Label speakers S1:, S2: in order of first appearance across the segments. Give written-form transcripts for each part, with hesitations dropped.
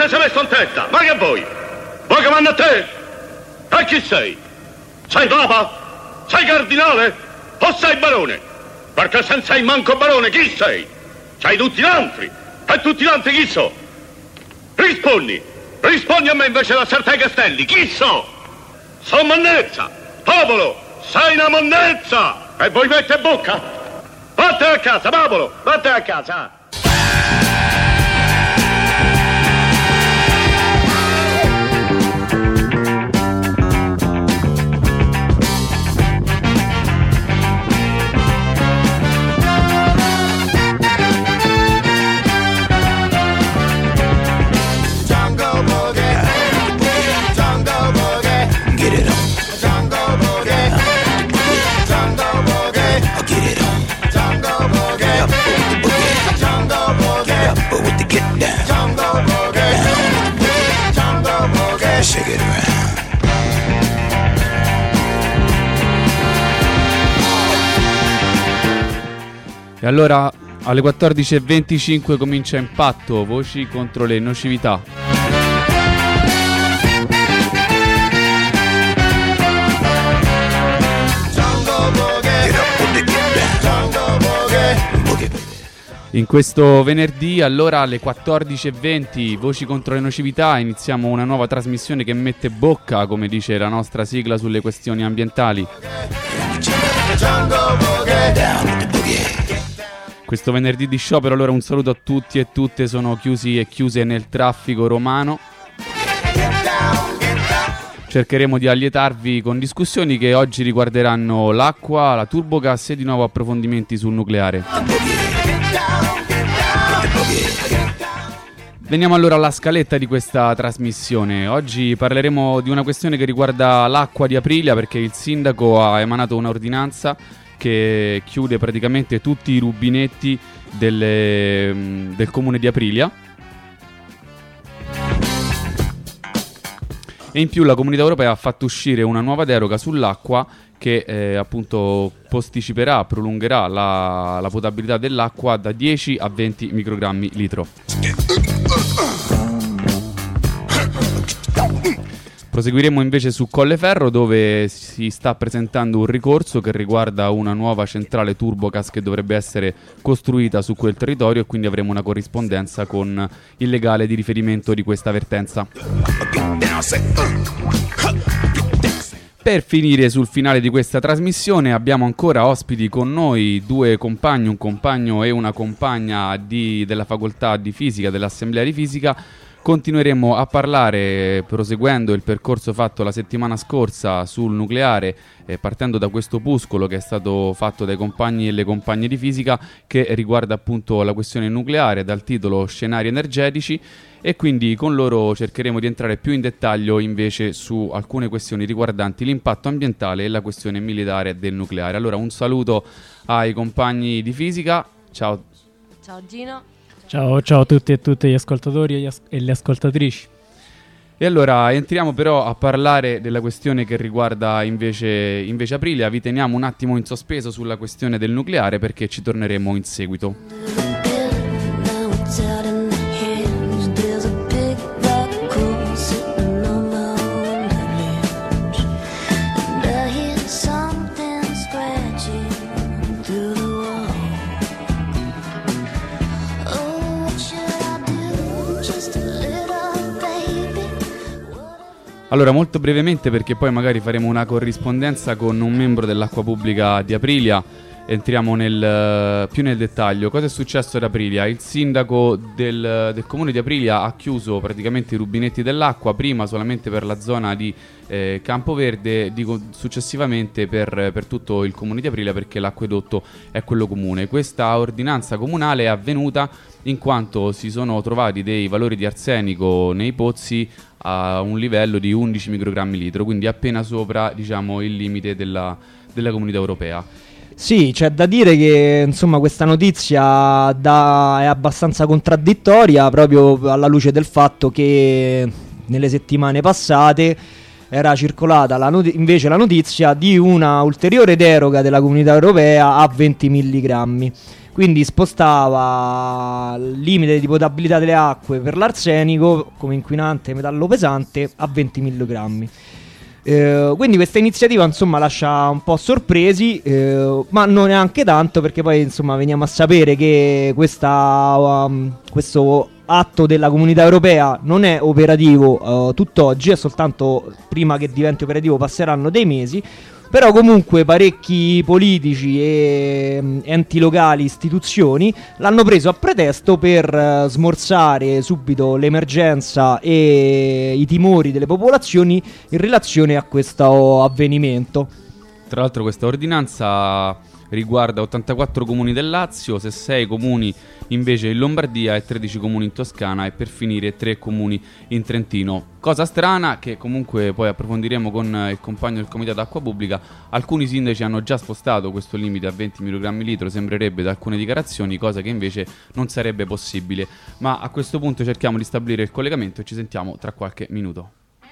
S1: te sei messo in testa? Ma che vuoi? Vuoi che vanno a te? E chi sei? Sei papa? Sei cardinale? O sei barone? Perché se non sei manco barone, chi sei? Sei tutti gli altri. E tutti gli altri chi so? Rispondi a me invece da Sertai Castelli. Chi so? Sono monnezza. Popolo, sei una monnezza. E voi mette bocca? Vattene a casa, popolo, vattene a casa.
S2: Shake it around.
S3: E allora alle 14:25 comincia Impatto, voci contro le nocività. In questo venerdì, allora alle 14:20, voci contro le nocività, iniziamo una nuova trasmissione che mette bocca, come dice la nostra sigla, sulle questioni ambientali. Questo venerdì di sciopero, allora un saluto a tutti e tutte, sono chiusi e chiuse nel traffico romano. Cercheremo di allietarvi con discussioni che oggi riguarderanno l'acqua, la turbogas e di nuovo approfondimenti sul nucleare. Veniamo allora alla scaletta di questa trasmissione. Oggi parleremo di una questione che riguarda l'acqua di Aprilia, perché il sindaco ha emanato un'ordinanza che chiude praticamente tutti i rubinetti del comune di Aprilia. E in più la Comunità Europea ha fatto uscire una nuova deroga sull'acqua che appunto posticiperà, prolungherà la potabilità dell'acqua da 10 a 20 microgrammi litro. Proseguiremo invece su Colleferro, dove si sta presentando un ricorso che riguarda una nuova centrale turbogas che dovrebbe essere costruita su quel territorio, e quindi avremo una corrispondenza con il legale di riferimento di questa vertenza. Per finire, sul finale di questa trasmissione abbiamo ancora ospiti con noi, due compagni, un compagno e una compagna della facoltà di fisica, dell'assemblea di fisica. Continueremo a parlare, proseguendo il percorso fatto la settimana scorsa sul nucleare, partendo da questo opuscolo che è stato fatto dai compagni e le compagne di fisica, che riguarda appunto la questione nucleare, dal titolo Scenari energetici, e quindi con loro cercheremo di entrare più in dettaglio invece su alcune questioni riguardanti l'impatto ambientale e la questione militare del nucleare. Allora un saluto ai compagni di fisica, ciao.
S4: Ciao Gino.
S5: Ciao a tutti e tutte gli ascoltatori e le ascoltatrici.
S3: E allora entriamo però a parlare della questione che riguarda invece Aprilia. Vi teniamo un attimo in sospeso sulla questione del nucleare perché ci torneremo in seguito. Allora, molto brevemente, perché poi magari faremo una corrispondenza con un membro dell'Acqua Pubblica di Aprilia, entriamo più nel dettaglio. Cosa è successo ad Aprilia? Il sindaco del comune di Aprilia ha chiuso praticamente i rubinetti dell'acqua, prima solamente per la zona di Campoverde, successivamente per tutto il comune di Aprilia, perché l'acquedotto è quello comune. Questa ordinanza comunale è avvenuta in quanto si sono trovati dei valori di arsenico nei pozzi a un livello di 11 microgrammi litro, quindi appena sopra, diciamo, il limite della Comunità Europea.
S6: Sì, c'è da dire che insomma questa notizia è abbastanza contraddittoria, proprio alla luce del fatto che nelle settimane passate era circolata invece la notizia di una ulteriore deroga della Comunità Europea a 20 milligrammi. Quindi spostava il limite di potabilità delle acque per l'arsenico come inquinante metallo pesante a 20 millogrammi. Quindi questa iniziativa insomma lascia un po' sorpresi, ma non neanche tanto, perché poi insomma veniamo a sapere che questo atto della Comunità Europea non è operativo tutt'oggi, è soltanto prima che diventi operativo passeranno dei mesi. Però comunque parecchi politici e enti locali, istituzioni l'hanno preso a pretesto per smorzare subito l'emergenza e i timori delle popolazioni in relazione a questo avvenimento.
S3: Tra l'altro questa ordinanza riguarda 84 comuni del Lazio, 6 comuni invece in Lombardia e 13 comuni in Toscana e per finire 3 comuni in Trentino. Cosa strana, che comunque poi approfondiremo con il compagno del Comitato Acqua Pubblica, alcuni sindaci hanno già spostato questo limite a 20 mg litro, sembrerebbe da alcune dichiarazioni, cosa che invece non sarebbe possibile. Ma a questo punto cerchiamo di stabilire il collegamento e ci sentiamo tra qualche minuto.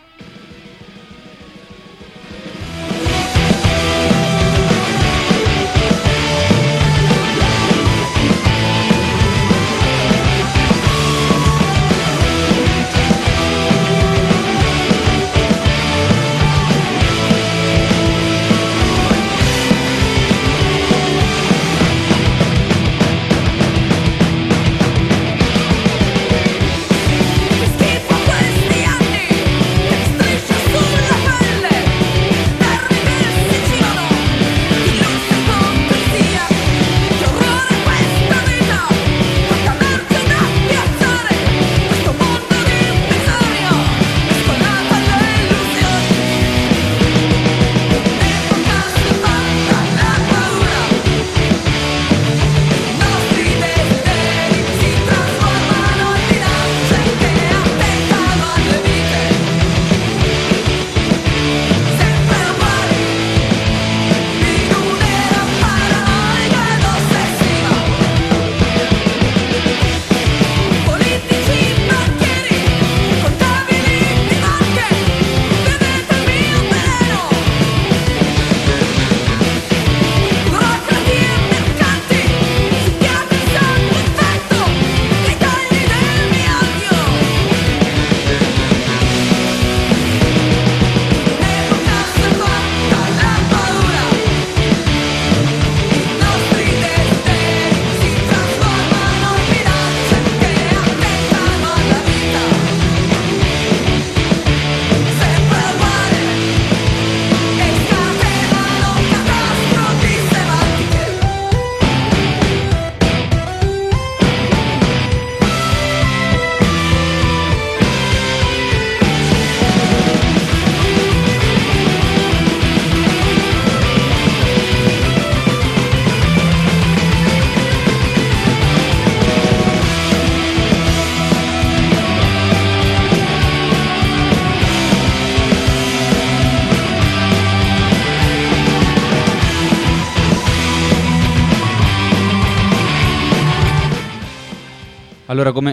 S3: Allora, come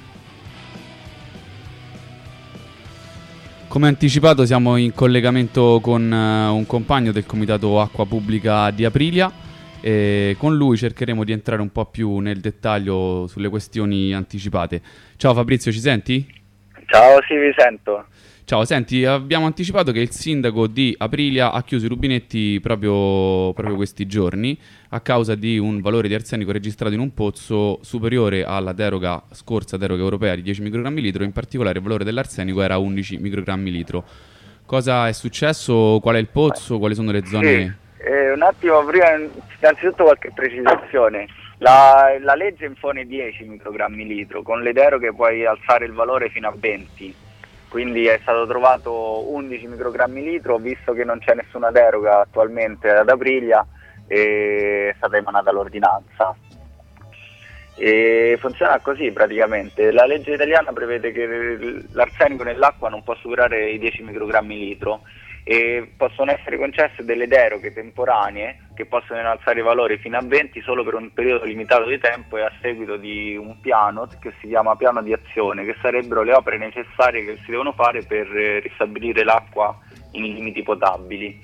S3: anticipato, siamo in collegamento con un compagno del Comitato Acqua Pubblica di Aprilia e con lui cercheremo di entrare un po' più nel dettaglio sulle questioni anticipate. Ciao Fabrizio, ci senti?
S4: Ciao, sì, vi sento.
S3: Ciao, senti, abbiamo anticipato che il sindaco di Aprilia ha chiuso i rubinetti proprio questi giorni a causa di un valore di arsenico registrato in un pozzo superiore alla deroga europea di 10 microgrammi litro, in particolare il valore dell'arsenico era 11 microgrammi litro. Cosa è successo? Qual è il pozzo? Quali sono le zone?
S4: Sì, un attimo prima, innanzitutto qualche precisazione. La legge impone 10 microgrammi litro, con le deroghe puoi alzare il valore fino a 20. Quindi è stato trovato 11 microgrammi litro, visto che non c'è nessuna deroga attualmente ad Aprilia, è stata emanata l'ordinanza. E funziona così praticamente. La legge italiana prevede che l'arsenico nell'acqua non può superare i 10 microgrammi litro e possono essere concesse delle deroghe temporanee che possono innalzare i valori fino a 20 solo per un periodo limitato di tempo e a seguito di un piano che si chiama piano di azione, che sarebbero le opere necessarie che si devono fare per ristabilire l'acqua in limiti potabili.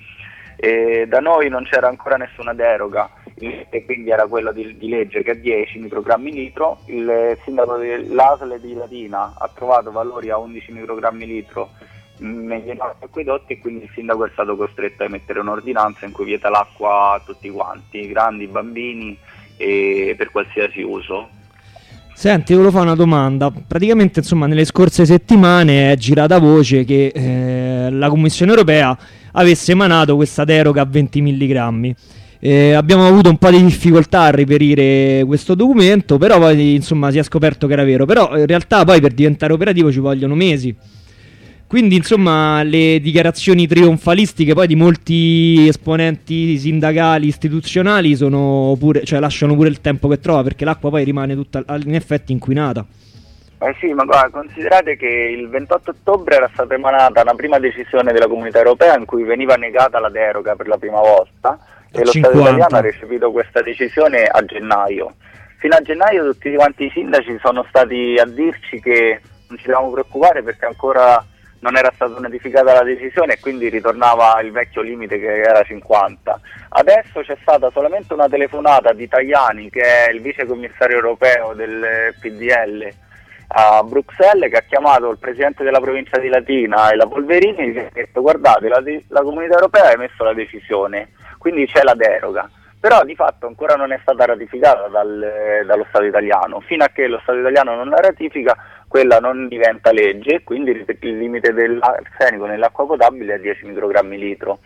S4: E da noi non c'era ancora nessuna deroga, e quindi era quello di legge che a 10 microgrammi litro. Il sindaco dell'ASL di Latina ha trovato valori a 11 microgrammi litro negli acquedotti, e quindi il sindaco è stato costretto a emettere un'ordinanza in cui vieta l'acqua a tutti quanti, grandi, bambini, e per qualsiasi uso.
S6: Senti, volevo fare una domanda. Praticamente, insomma, nelle scorse settimane è girata voce che la Commissione Europea avesse emanato questa deroga a 20 milligrammi. Abbiamo avuto un po' di difficoltà a reperire questo documento, però poi, insomma, si è scoperto che era vero. Però in realtà poi per diventare operativo ci vogliono mesi. Quindi, insomma, le dichiarazioni trionfalistiche poi di molti esponenti sindacali, istituzionali sono pure, cioè lasciano pure il tempo che trova, perché l'acqua poi rimane tutta in effetti inquinata.
S4: Sì, ma guarda, considerate che il 28 ottobre era stata emanata una prima decisione della Comunità Europea in cui veniva negata la deroga per la prima volta, e lo Stato italiano ha recepito questa decisione a gennaio. Fino a gennaio tutti quanti i sindaci sono stati a dirci che non ci dobbiamo preoccupare perché ancora non era stata notificata la decisione e quindi ritornava il vecchio limite che era 50. Adesso c'è stata solamente una telefonata di Tajani, che è il vice commissario europeo del PDL a Bruxelles, che ha chiamato il presidente della provincia di Latina e la Polverini e gli ha detto: guardate, la Comunità Europea ha emesso la decisione, quindi c'è la deroga, però di fatto ancora non è stata ratificata dallo Stato italiano. Fino a che lo Stato italiano non la ratifica, quella non diventa legge, quindi il limite dell'arsenico nell'acqua potabile è 10 microgrammi litro.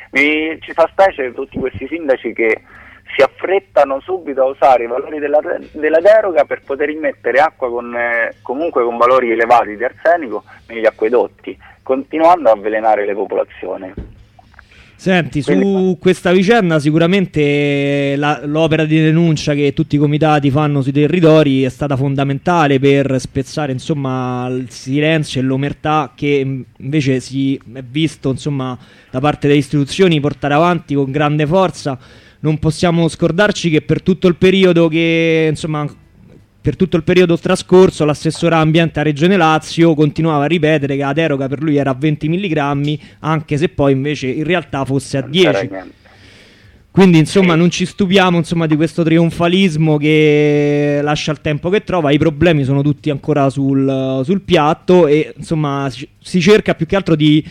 S4: Ci fa specie tutti questi sindaci che si affrettano subito a usare i valori della deroga per poter immettere acqua comunque con valori elevati di arsenico negli acquedotti, continuando a avvelenare le popolazioni.
S6: Senti, su questa vicenda sicuramente l'opera di denuncia che tutti i comitati fanno sui territori è stata fondamentale per spezzare, insomma, il silenzio e l'omertà che invece si è visto, insomma, da parte delle istituzioni portare avanti con grande forza. Non possiamo scordarci che per tutto il periodo trascorso l'assessore ambiente a Regione Lazio continuava a ripetere che la deroga per lui era a 20 milligrammi, anche se poi invece in realtà fosse a 10. Quindi, insomma, non ci stupiamo, insomma, di questo trionfalismo che lascia il tempo che trova. I problemi sono tutti ancora sul piatto e, insomma, si cerca più che altro di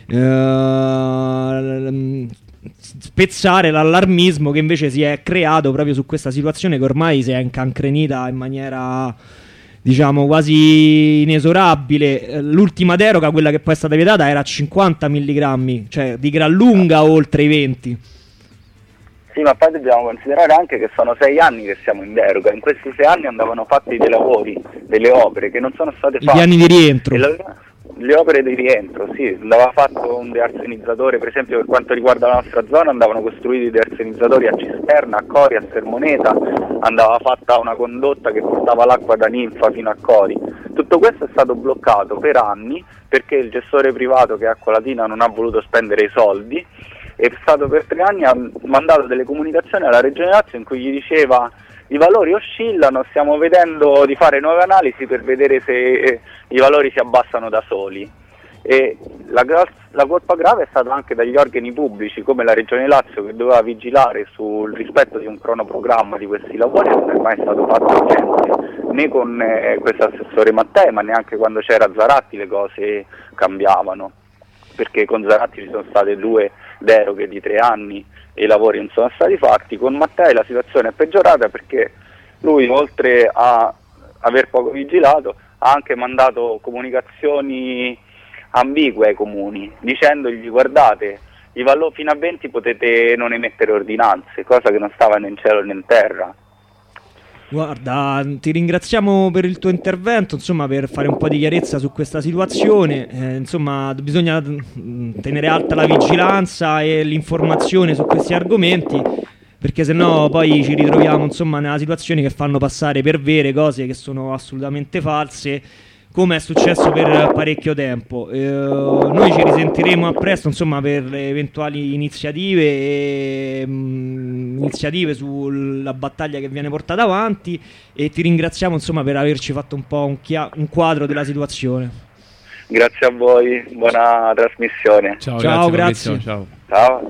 S6: spezzare l'allarmismo che invece si è creato proprio su questa situazione che ormai si è incancrenita in maniera, diciamo, quasi inesorabile. L'ultima deroga, quella che poi è stata vietata, era a 50 milligrammi, cioè di gran lunga oltre i 20.
S4: Sì, ma poi dobbiamo considerare anche che sono 6 anni che siamo in deroga. In questi 6 anni andavano fatti dei lavori, delle opere che non sono state fatte.
S6: I piani di rientro.
S4: Le opere di rientro, sì, andava fatto un dearsenizzatore, per esempio per quanto riguarda la nostra zona andavano costruiti dearsenizzatori a Cisterna, a Cori, a Sermoneta, andava fatta una condotta che portava l'acqua da Ninfa fino a Cori. Tutto questo è stato bloccato per anni perché il gestore privato, che è Acqua Latina, non ha voluto spendere i soldi. È stato per 3 anni, ha mandato delle comunicazioni alla Regione Lazio in cui gli diceva: i valori oscillano, stiamo vedendo di fare nuove analisi per vedere se i valori si abbassano da soli. E la colpa grave è stata anche dagli organi pubblici come la Regione Lazio, che doveva vigilare sul rispetto di un cronoprogramma di questi lavori. Non è mai stato fatto niente, né con questo assessore Mattei, ma neanche quando c'era Zaratti le cose cambiavano, perché con Zaratti ci sono state 2 deroghe di 3 anni e i lavori non sono stati fatti. Con Mattei la situazione è peggiorata perché lui, oltre a aver poco vigilato, ha anche mandato comunicazioni ambigue ai comuni dicendogli: guardate, fino a 20 potete non emettere ordinanze, cosa che non stava né in cielo né in terra.
S6: Guarda, ti ringraziamo per il tuo intervento, insomma, per fare un po' di chiarezza su questa situazione. Insomma, bisogna tenere alta la vigilanza e l'informazione su questi argomenti, perché sennò poi ci ritroviamo, insomma, nella situazione che fanno passare per vere cose che sono assolutamente false, come è successo per parecchio tempo. Noi ci risentiremo a presto, insomma, per le eventuali iniziative sulla battaglia che viene portata avanti, e ti ringraziamo, insomma, per averci fatto un po' un quadro della situazione.
S4: Grazie a voi, buona trasmissione.
S3: Ciao,
S6: Ciao,
S3: grazie.
S6: grazie.
S3: Ciao.
S4: Ciao.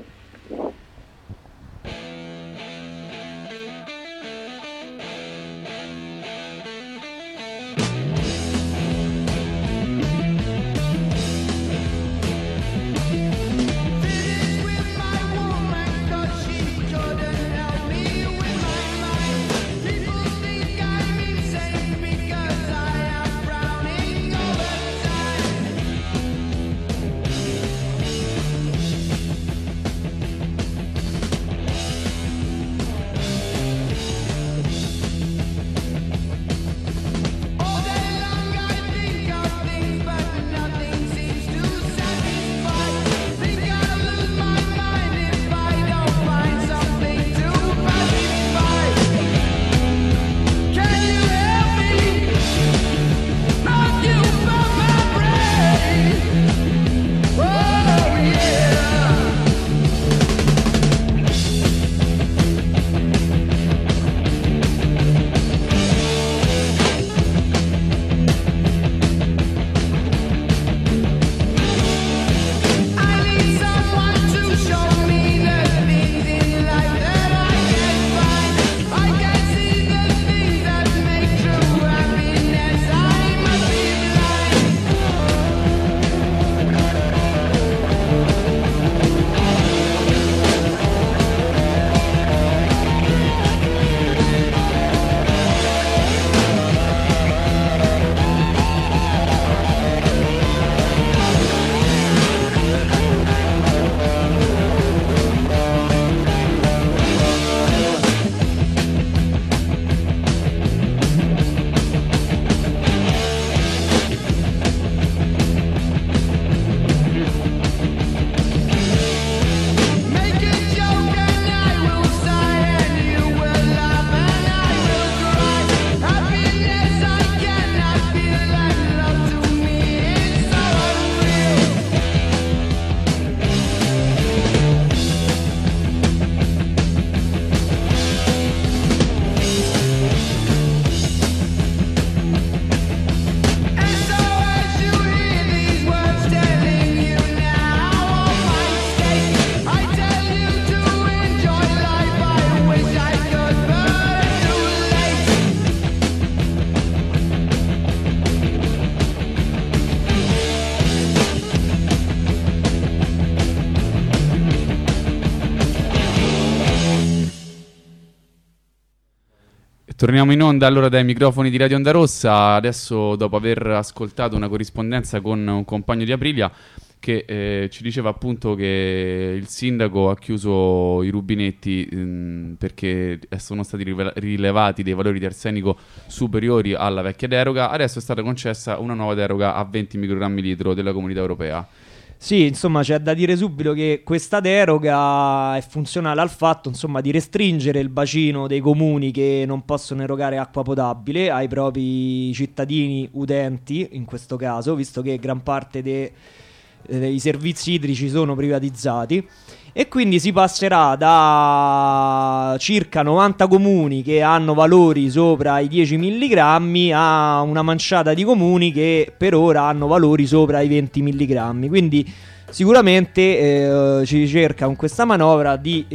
S3: Torniamo in onda allora dai microfoni di Radio Onda Rossa, adesso dopo aver ascoltato una corrispondenza con un compagno di Aprilia che ci diceva appunto che il sindaco ha chiuso i rubinetti perché sono stati rilevati dei valori di arsenico superiori alla vecchia deroga. Adesso è stata concessa una nuova deroga a 20 microgrammi litro della Comunità Europea.
S6: Sì, insomma, c'è da dire subito che questa deroga è funzionale al fatto, insomma, di restringere il bacino dei comuni che non possono erogare acqua potabile ai propri cittadini utenti, in questo caso, visto che gran parte dei servizi idrici sono privatizzati, e quindi si passerà da circa 90 comuni che hanno valori sopra i 10 mg a una manciata di comuni che per ora hanno valori sopra i 20 mg. Quindi sicuramente ci cerca con questa manovra di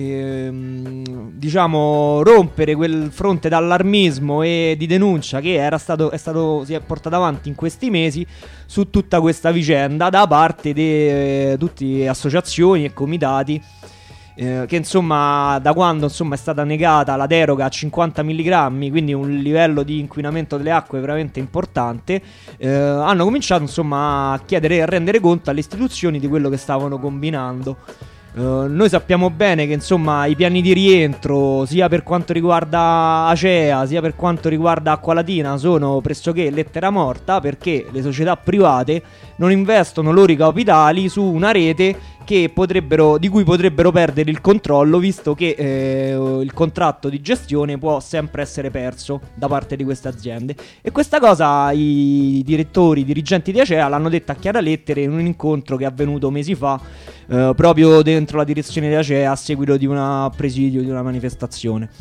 S6: diciamo rompere quel fronte d'allarmismo e di denuncia che si è portato avanti in questi mesi su tutta questa vicenda da parte di tutte associazioni e comitati che insomma da quando insomma è stata negata la deroga a 50 mg, quindi un livello di inquinamento delle acque veramente importante, hanno cominciato insomma a chiedere e a rendere conto alle istituzioni di quello che stavano combinando. Noi sappiamo bene che insomma i piani di rientro sia per quanto riguarda Acea sia per quanto riguarda Acqualatina sono pressoché lettera morta, perché le società private non investono loro capitali su una rete di cui potrebbero perdere il controllo, visto che il contratto di gestione può sempre essere perso da parte di queste aziende. E questa cosa i dirigenti di Acea l'hanno detta a chiare lettere in un incontro che è avvenuto mesi fa proprio dentro la direzione di Acea a seguito di un presidio di una manifestazione.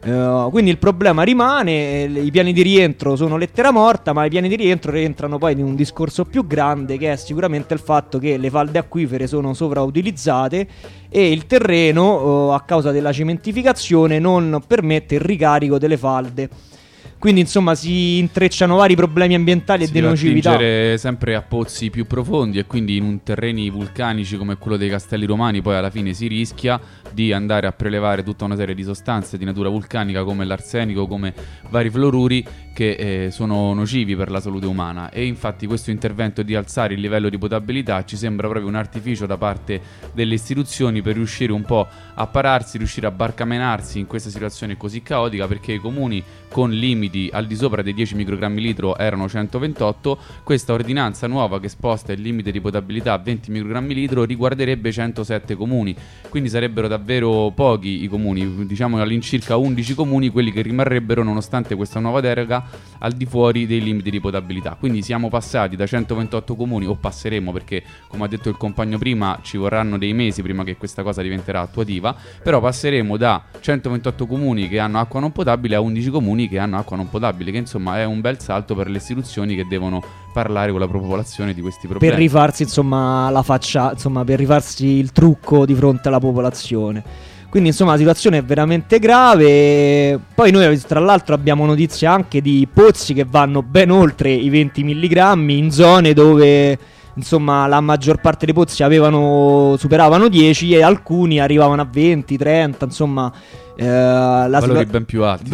S6: Quindi il problema rimane, i piani di rientro sono lettera morta, ma i piani di rientro rientrano poi in un discorso più grande, che è sicuramente il fatto che le falde acquifere sono sovrautilizzate e il terreno, a causa della cementificazione, non permette il ricarico delle falde. Quindi insomma si intrecciano vari problemi ambientali e di nocività.
S3: Si deve sempre a pozzi più profondi, e quindi in terreni vulcanici come quello dei Castelli Romani poi alla fine si rischia di andare a prelevare tutta una serie di sostanze di natura vulcanica come l'arsenico, come vari fluoruri che sono nocivi per la salute umana. E infatti questo intervento di alzare il livello di potabilità ci sembra proprio un artificio da parte delle istituzioni per riuscire un po' a pararsi, riuscire a barcamenarsi in questa situazione così caotica, perché i comuni con limiti al di sopra dei 10 microgrammi litro erano 128, questa ordinanza nuova che sposta il limite di potabilità a 20 microgrammi litro riguarderebbe 107 comuni, quindi sarebbero davvero pochi i comuni, diciamo all'incirca 11 comuni quelli che rimarrebbero nonostante questa nuova deroga al di fuori dei limiti di potabilità. Quindi siamo passati da 128 comuni, o passeremo perché come ha detto il compagno prima ci vorranno dei mesi prima che questa cosa diventerà attuativa, però passeremo da 128 comuni che hanno acqua non potabile a 11 comuni che hanno acqua non potabile, che insomma è un bel salto per le istituzioni che devono parlare con la popolazione di questi problemi.
S6: Per rifarsi insomma la faccia, insomma per rifarsi il trucco di fronte alla popolazione. Quindi insomma la situazione è veramente grave. Poi noi tra l'altro abbiamo notizia anche di pozzi che vanno ben oltre i 20 milligrammi in zone dove insomma la maggior parte dei pozzi superavano 10 e alcuni arrivavano a 20, 30, insomma
S3: valori ben più alti.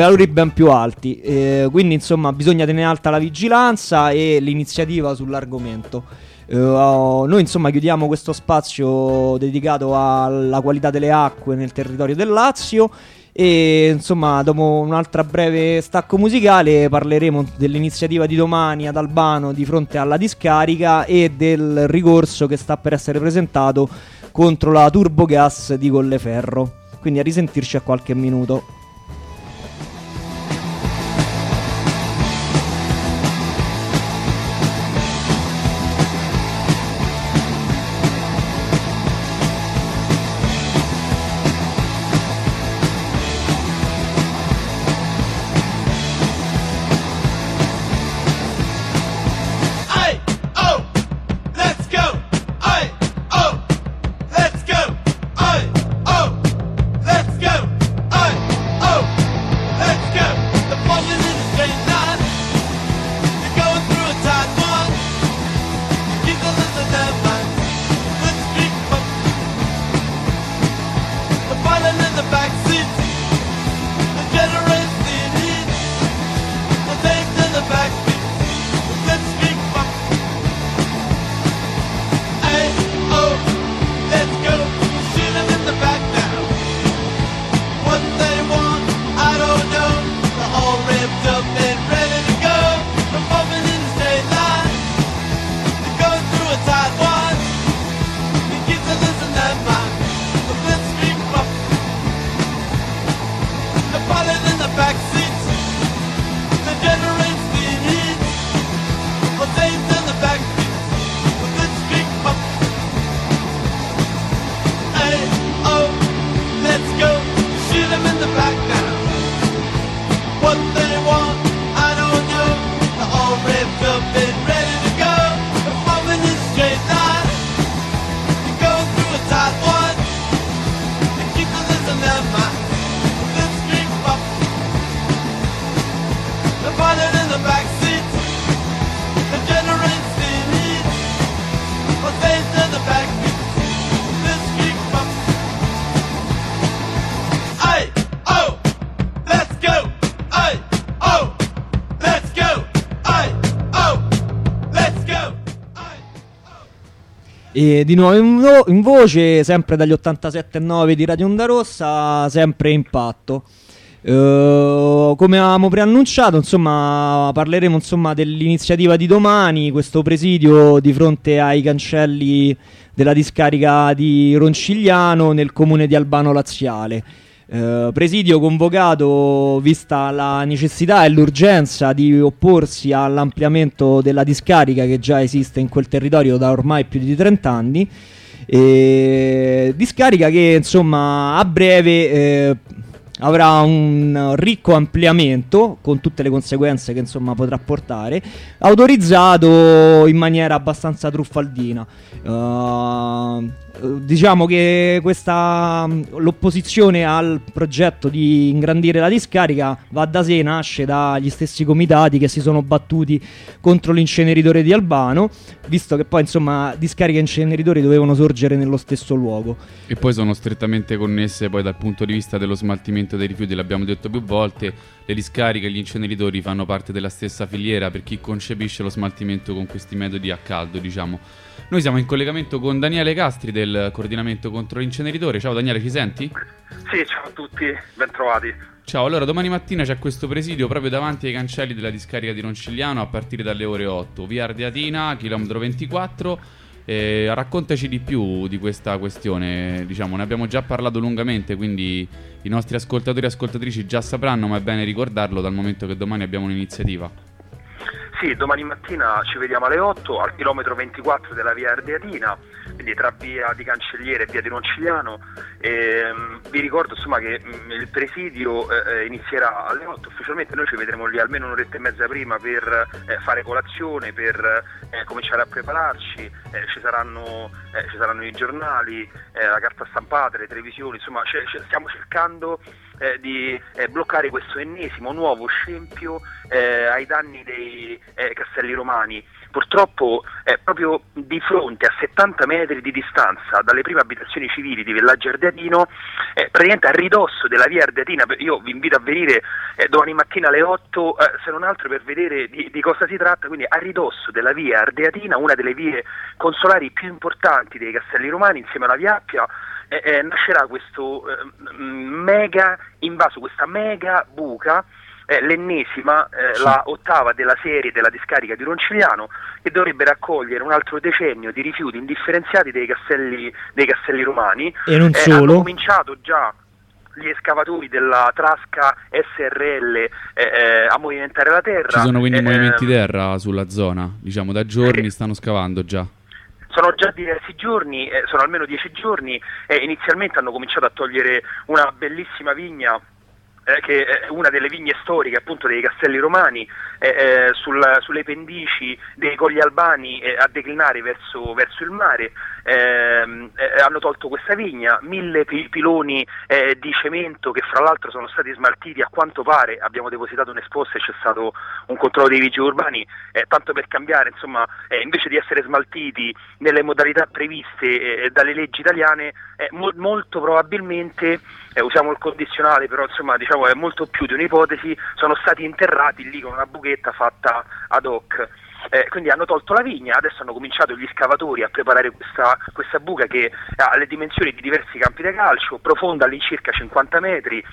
S6: Quindi insomma bisogna tenere alta la vigilanza e l'iniziativa sull'argomento. Noi insomma chiudiamo questo spazio dedicato alla qualità delle acque nel territorio del Lazio e insomma dopo un'altra breve stacco musicale parleremo dell'iniziativa di domani ad Albano di fronte alla discarica e del ricorso che sta per essere presentato contro la Turbogas di Colleferro. Quindi a risentirci a qualche minuto. E di nuovo in voce, sempre dagli 87.9 di Radio Onda Rossa, sempre Impatto. Come avevamo preannunciato, insomma, parleremo insomma dell'iniziativa di domani, questo presidio di fronte ai cancelli della discarica di Roncigliano nel comune di Albano Laziale. Presidio convocato vista la necessità e l'urgenza di opporsi all'ampliamento della discarica che già esiste in quel territorio da ormai più di 30 anni. Discarica che insomma a breve avrà un ricco ampliamento con tutte le conseguenze che insomma potrà portare, autorizzato in maniera abbastanza truffaldina. Diciamo che l'opposizione al progetto di ingrandire la discarica va da sé, nasce dagli stessi comitati che si sono battuti contro l'inceneritore di Albano, visto che poi insomma discariche e inceneritori dovevano sorgere nello stesso luogo.
S3: E poi sono strettamente connesse poi dal punto di vista dello smaltimento dei rifiuti, l'abbiamo detto più volte, le discariche e gli inceneritori fanno parte della stessa filiera per chi concepisce lo smaltimento con questi metodi a caldo, diciamo. Noi siamo in collegamento con Daniele Castri del coordinamento contro l'inceneritore. Ciao Daniele, ci senti?
S7: Sì, ciao a tutti, ben trovati.
S3: Ciao, allora domani mattina c'è questo presidio proprio davanti ai cancelli della discarica di Roncigliano a partire dalle ore 8, via Ardeatina, chilometro 24. Raccontaci di più di questa questione, diciamo, ne abbiamo già parlato lungamente, quindi i nostri ascoltatori e ascoltatrici già sapranno, ma è bene ricordarlo dal momento che domani abbiamo un'iniziativa.
S7: Sì, domani mattina ci vediamo alle 8 al chilometro 24 della via Ardeatina, quindi tra via di Cancelliere e via di Roncigliano. Vi ricordo insomma che il presidio inizierà alle 8, ufficialmente noi ci vedremo lì almeno un'oretta e mezza prima per fare colazione, per cominciare a prepararci, ci saranno i giornali, la carta stampata, le televisioni, insomma stiamo cercando di bloccare questo ennesimo nuovo scempio ai danni dei Castelli Romani. Purtroppo proprio di fronte a 70 metri di distanza dalle prime abitazioni civili di Villaggio Ardeatino, praticamente a ridosso della via Ardeatina. Io vi invito a venire domani mattina alle 8, se non altro per vedere di cosa si tratta, quindi a ridosso della via Ardeatina, una delle vie consolari più importanti dei Castelli Romani, insieme alla Via Appia. Nascerà questo mega invaso, questa mega buca, l'ennesima, la ottava della serie della discarica di Roncigliano, che dovrebbe raccogliere un altro decennio di rifiuti indifferenziati dei castelli romani.
S6: E non solo.
S7: Hanno cominciato già gli escavatori della Trasca SRL a movimentare la terra.
S3: Ci sono quindi movimenti terra sulla zona, diciamo da giorni stanno scavando già.
S7: Sono già diversi giorni, sono almeno 10 giorni, inizialmente hanno cominciato a togliere una bellissima vigna, che è una delle vigne storiche appunto dei Castelli Romani, sulle pendici dei Colli Albani, a declinare verso il mare. Hanno tolto questa vigna, 1000 piloni di cemento che fra l'altro sono stati smaltiti, a quanto pare abbiamo depositato un'esposta e c'è stato un controllo dei vigili urbani, tanto per cambiare, insomma, invece di essere smaltiti nelle modalità previste dalle leggi italiane, molto probabilmente, usiamo il condizionale, però insomma diciamo è molto più di un'ipotesi, sono stati interrati lì con una buchetta fatta ad hoc. Quindi hanno tolto la vigna, adesso hanno cominciato gli scavatori a preparare questa buca che ha le dimensioni di diversi campi da calcio, profonda all'incirca 50 metri.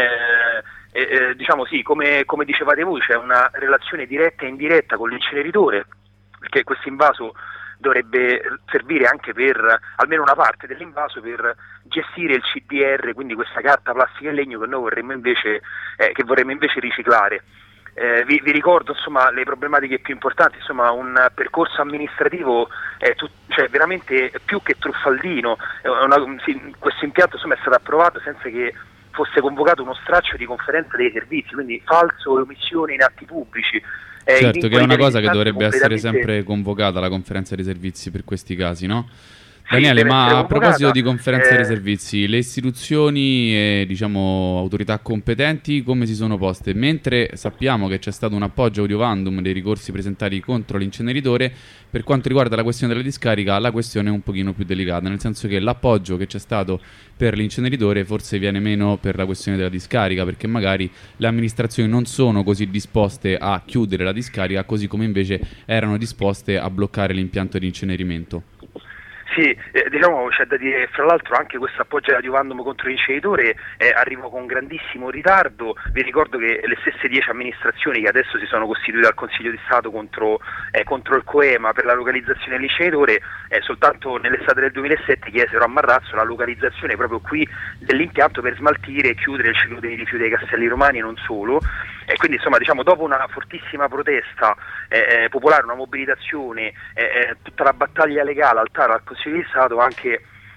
S7: Diciamo sì, come dicevate voi, c'è una relazione diretta e indiretta con l'inceneritore, perché questo invaso dovrebbe servire anche per, almeno una parte dell'invaso, per gestire il CDR, quindi questa carta plastica e legno che noi vorremmo invece riciclare. Vi ricordo insomma le problematiche più importanti, insomma un percorso amministrativo cioè veramente più che truffaldino. Questo impianto insomma è stato approvato senza che fosse convocato uno straccio di conferenza dei servizi, quindi falso e omissione in atti pubblici.
S3: Certo, che è una cosa che dovrebbe essere sempre convocata, la conferenza dei servizi per questi casi, no? Daniele, ma a proposito di conferenza dei servizi, le istituzioni e diciamo autorità competenti come si sono poste? Mentre sappiamo che c'è stato un appoggio audiovandum dei ricorsi presentati contro l'inceneritore, per quanto riguarda la questione della discarica, la questione è un pochino più delicata, nel senso che l'appoggio che c'è stato per l'inceneritore forse viene meno per la questione della discarica, perché magari le amministrazioni non sono così disposte a chiudere la discarica, così come invece erano disposte a bloccare l'impianto di incenerimento.
S7: Sì, diciamo c'è da dire, fra l'altro anche questo appoggio adiuvandum contro l'inceneritore arrivò con grandissimo ritardo. Vi ricordo che le stesse 10 amministrazioni che adesso si sono costituite al Consiglio di Stato contro il COEMA per la localizzazione dell'inceneritore, soltanto nell'estate del 2007 chiesero a Marrazzo la localizzazione proprio qui dell'impianto per smaltire e chiudere il ciclo dei rifiuti dei Castelli Romani e non solo. E quindi insomma diciamo dopo una fortissima protesta popolare, una mobilitazione, tutta la battaglia legale al TAR, al Consiglio di Stato, anche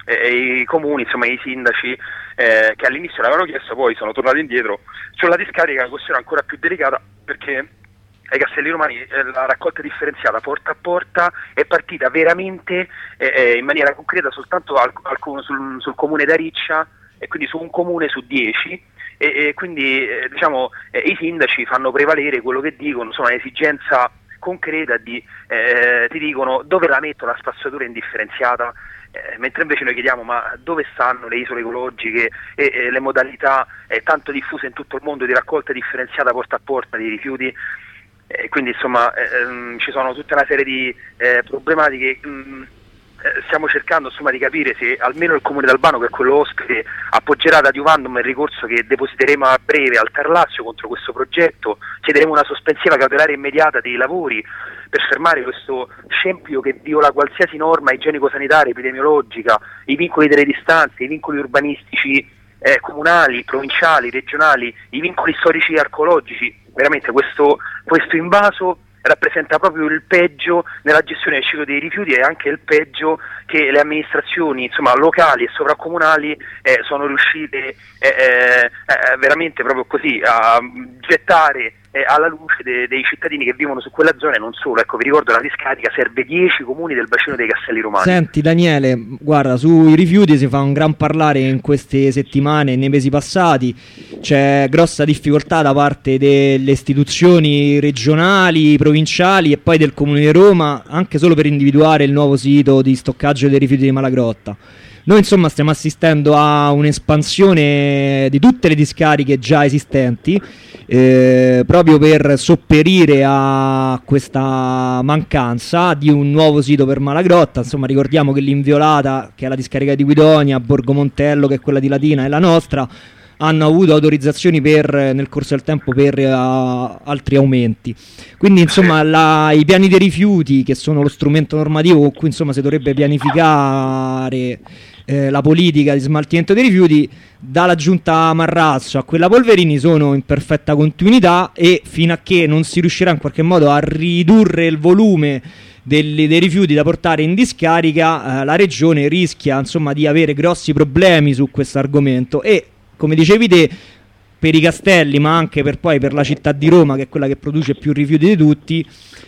S7: i comuni, insomma i sindaci che all'inizio l'avevano chiesto, poi sono tornati indietro. Sulla discarica la questione è ancora più delicata, perché ai Castelli Romani la raccolta differenziata porta a porta è partita veramente in maniera concreta soltanto sul comune d'Ariccia, e quindi su un comune su 10, e quindi diciamo i sindaci fanno prevalere quello che dicono, sono un'esigenza concreta ti dicono dove la metto la spazzatura indifferenziata, mentre invece noi chiediamo ma dove stanno le isole ecologiche e le modalità tanto diffuse in tutto il mondo di raccolta differenziata porta a porta di rifiuti. Quindi insomma ci sono tutta una serie di problematiche. Stiamo cercando insomma di capire se almeno il comune d'Albano, che è quello ospite, appoggerà da Diuvandum il ricorso che depositeremo a breve al TAR Lazio contro questo progetto. Chiederemo una sospensiva cautelare immediata dei lavori per fermare questo scempio che viola qualsiasi norma igienico-sanitaria, epidemiologica, i vincoli delle distanze, i vincoli urbanistici comunali, provinciali, regionali, i vincoli storici e archeologici. Veramente questo invaso rappresenta proprio il peggio nella gestione del ciclo dei rifiuti, e anche il peggio che le amministrazioni insomma locali e sovracomunali sono riuscite veramente proprio così a gettare alla luce dei cittadini che vivono su quella zona, e non solo. Ecco, vi ricordo, la discarica serve 10 comuni del bacino dei Castelli Romani.
S6: Senti Daniele, guarda, sui rifiuti si fa un gran parlare in queste settimane e nei mesi passati. C'è grossa difficoltà da parte delle istituzioni regionali, provinciali e poi del Comune di Roma, anche solo per individuare il nuovo sito di stoccaggio dei rifiuti di Malagrotta. Noi insomma stiamo assistendo a un'espansione di tutte le discariche già esistenti, proprio per sopperire a questa mancanza di un nuovo sito per Malagrotta. Insomma, ricordiamo che l'Inviolata, che è la discarica di Guidonia, Borgo Montello, che è quella di Latina, e la nostra, hanno avuto autorizzazioni nel corso del tempo per altri aumenti. Quindi insomma i piani dei rifiuti, che sono lo strumento normativo con cui insomma si dovrebbe pianificare la politica di smaltimento dei rifiuti, dalla giunta Marrazzo a quella Polverini, sono in perfetta continuità, e fino a che non si riuscirà in qualche modo a ridurre il volume dei rifiuti da portare in discarica, la regione rischia insomma di avere grossi problemi su questo argomento. E come dicevi te, per i castelli, ma anche per la città di Roma, che è quella che produce più rifiuti di tutti,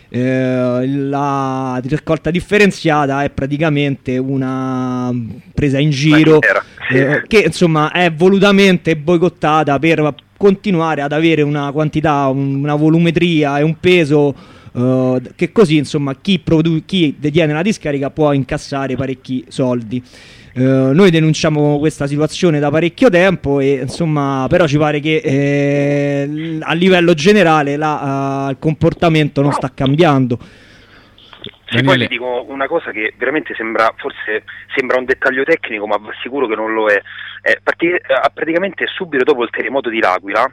S6: la raccolta differenziata è praticamente una presa in giro, che insomma è volutamente boicottata per continuare ad avere una quantità, una volumetria e un peso che così insomma chi detiene la discarica può incassare parecchi soldi. Noi denunciamo questa situazione da parecchio tempo, e insomma però ci pare che a livello generale il comportamento non sta cambiando.
S7: Sì, poi ti dico una cosa che veramente sembra un dettaglio tecnico, ma sicuro che non lo è. Praticamente subito dopo il terremoto di L'Aquila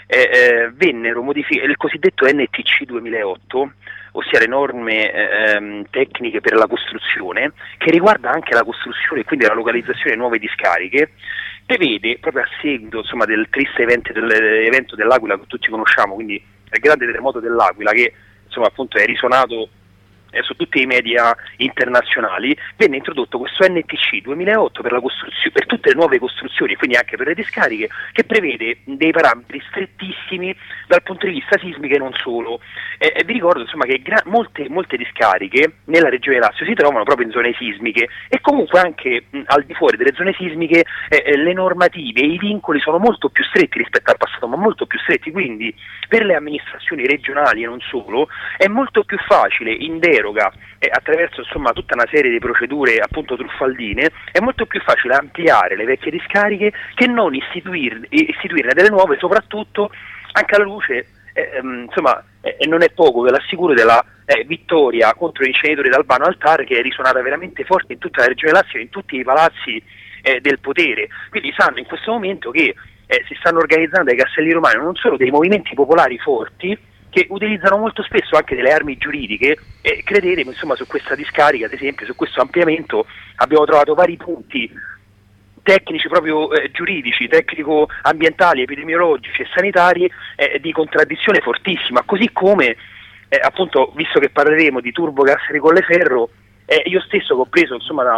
S7: vennero modificate il cosiddetto NTC 2008, ossia le norme tecniche per la costruzione, che riguarda anche la costruzione e quindi la localizzazione di nuove discariche. Prevede, proprio a seguito insomma del triste evento dell'Aquila che tutti conosciamo, quindi il grande terremoto dell'Aquila, che insomma appunto è risuonato su tutti i media internazionali, venne introdotto questo NTC 2008 per tutte le nuove costruzioni, quindi anche per le discariche, che prevede dei parametri strettissimi dal punto di vista sismico e non solo. Vi ricordo insomma che molte discariche nella regione Lazio si trovano proprio in zone sismiche, e comunque anche al di fuori delle zone sismiche le normative e i vincoli sono molto più stretti rispetto al passato, ma molto più stretti. Quindi per le amministrazioni regionali e non solo è molto più facile, in deroga attraverso insomma tutta una serie di procedure appunto truffaldine, è molto più facile ampliare le vecchie discariche che non istituirne delle nuove, soprattutto anche alla luce insomma non è poco, ve l'assicuro, della vittoria contro gli inceneritori d'Albano al TAR, che è risuonata veramente forte in tutta la regione Lazio e in tutti i palazzi del potere. Quindi sanno in questo momento che si stanno organizzando ai Castelli Romani non solo dei movimenti popolari forti, che utilizzano molto spesso anche delle armi giuridiche, e credetemi insomma su questa discarica, ad esempio su questo ampliamento, abbiamo trovato vari punti tecnici proprio giuridici, tecnico-ambientali, epidemiologici e sanitari di contraddizione fortissima, così come appunto, visto che parleremo di turbogas Colleferro, io stesso che ho preso insomma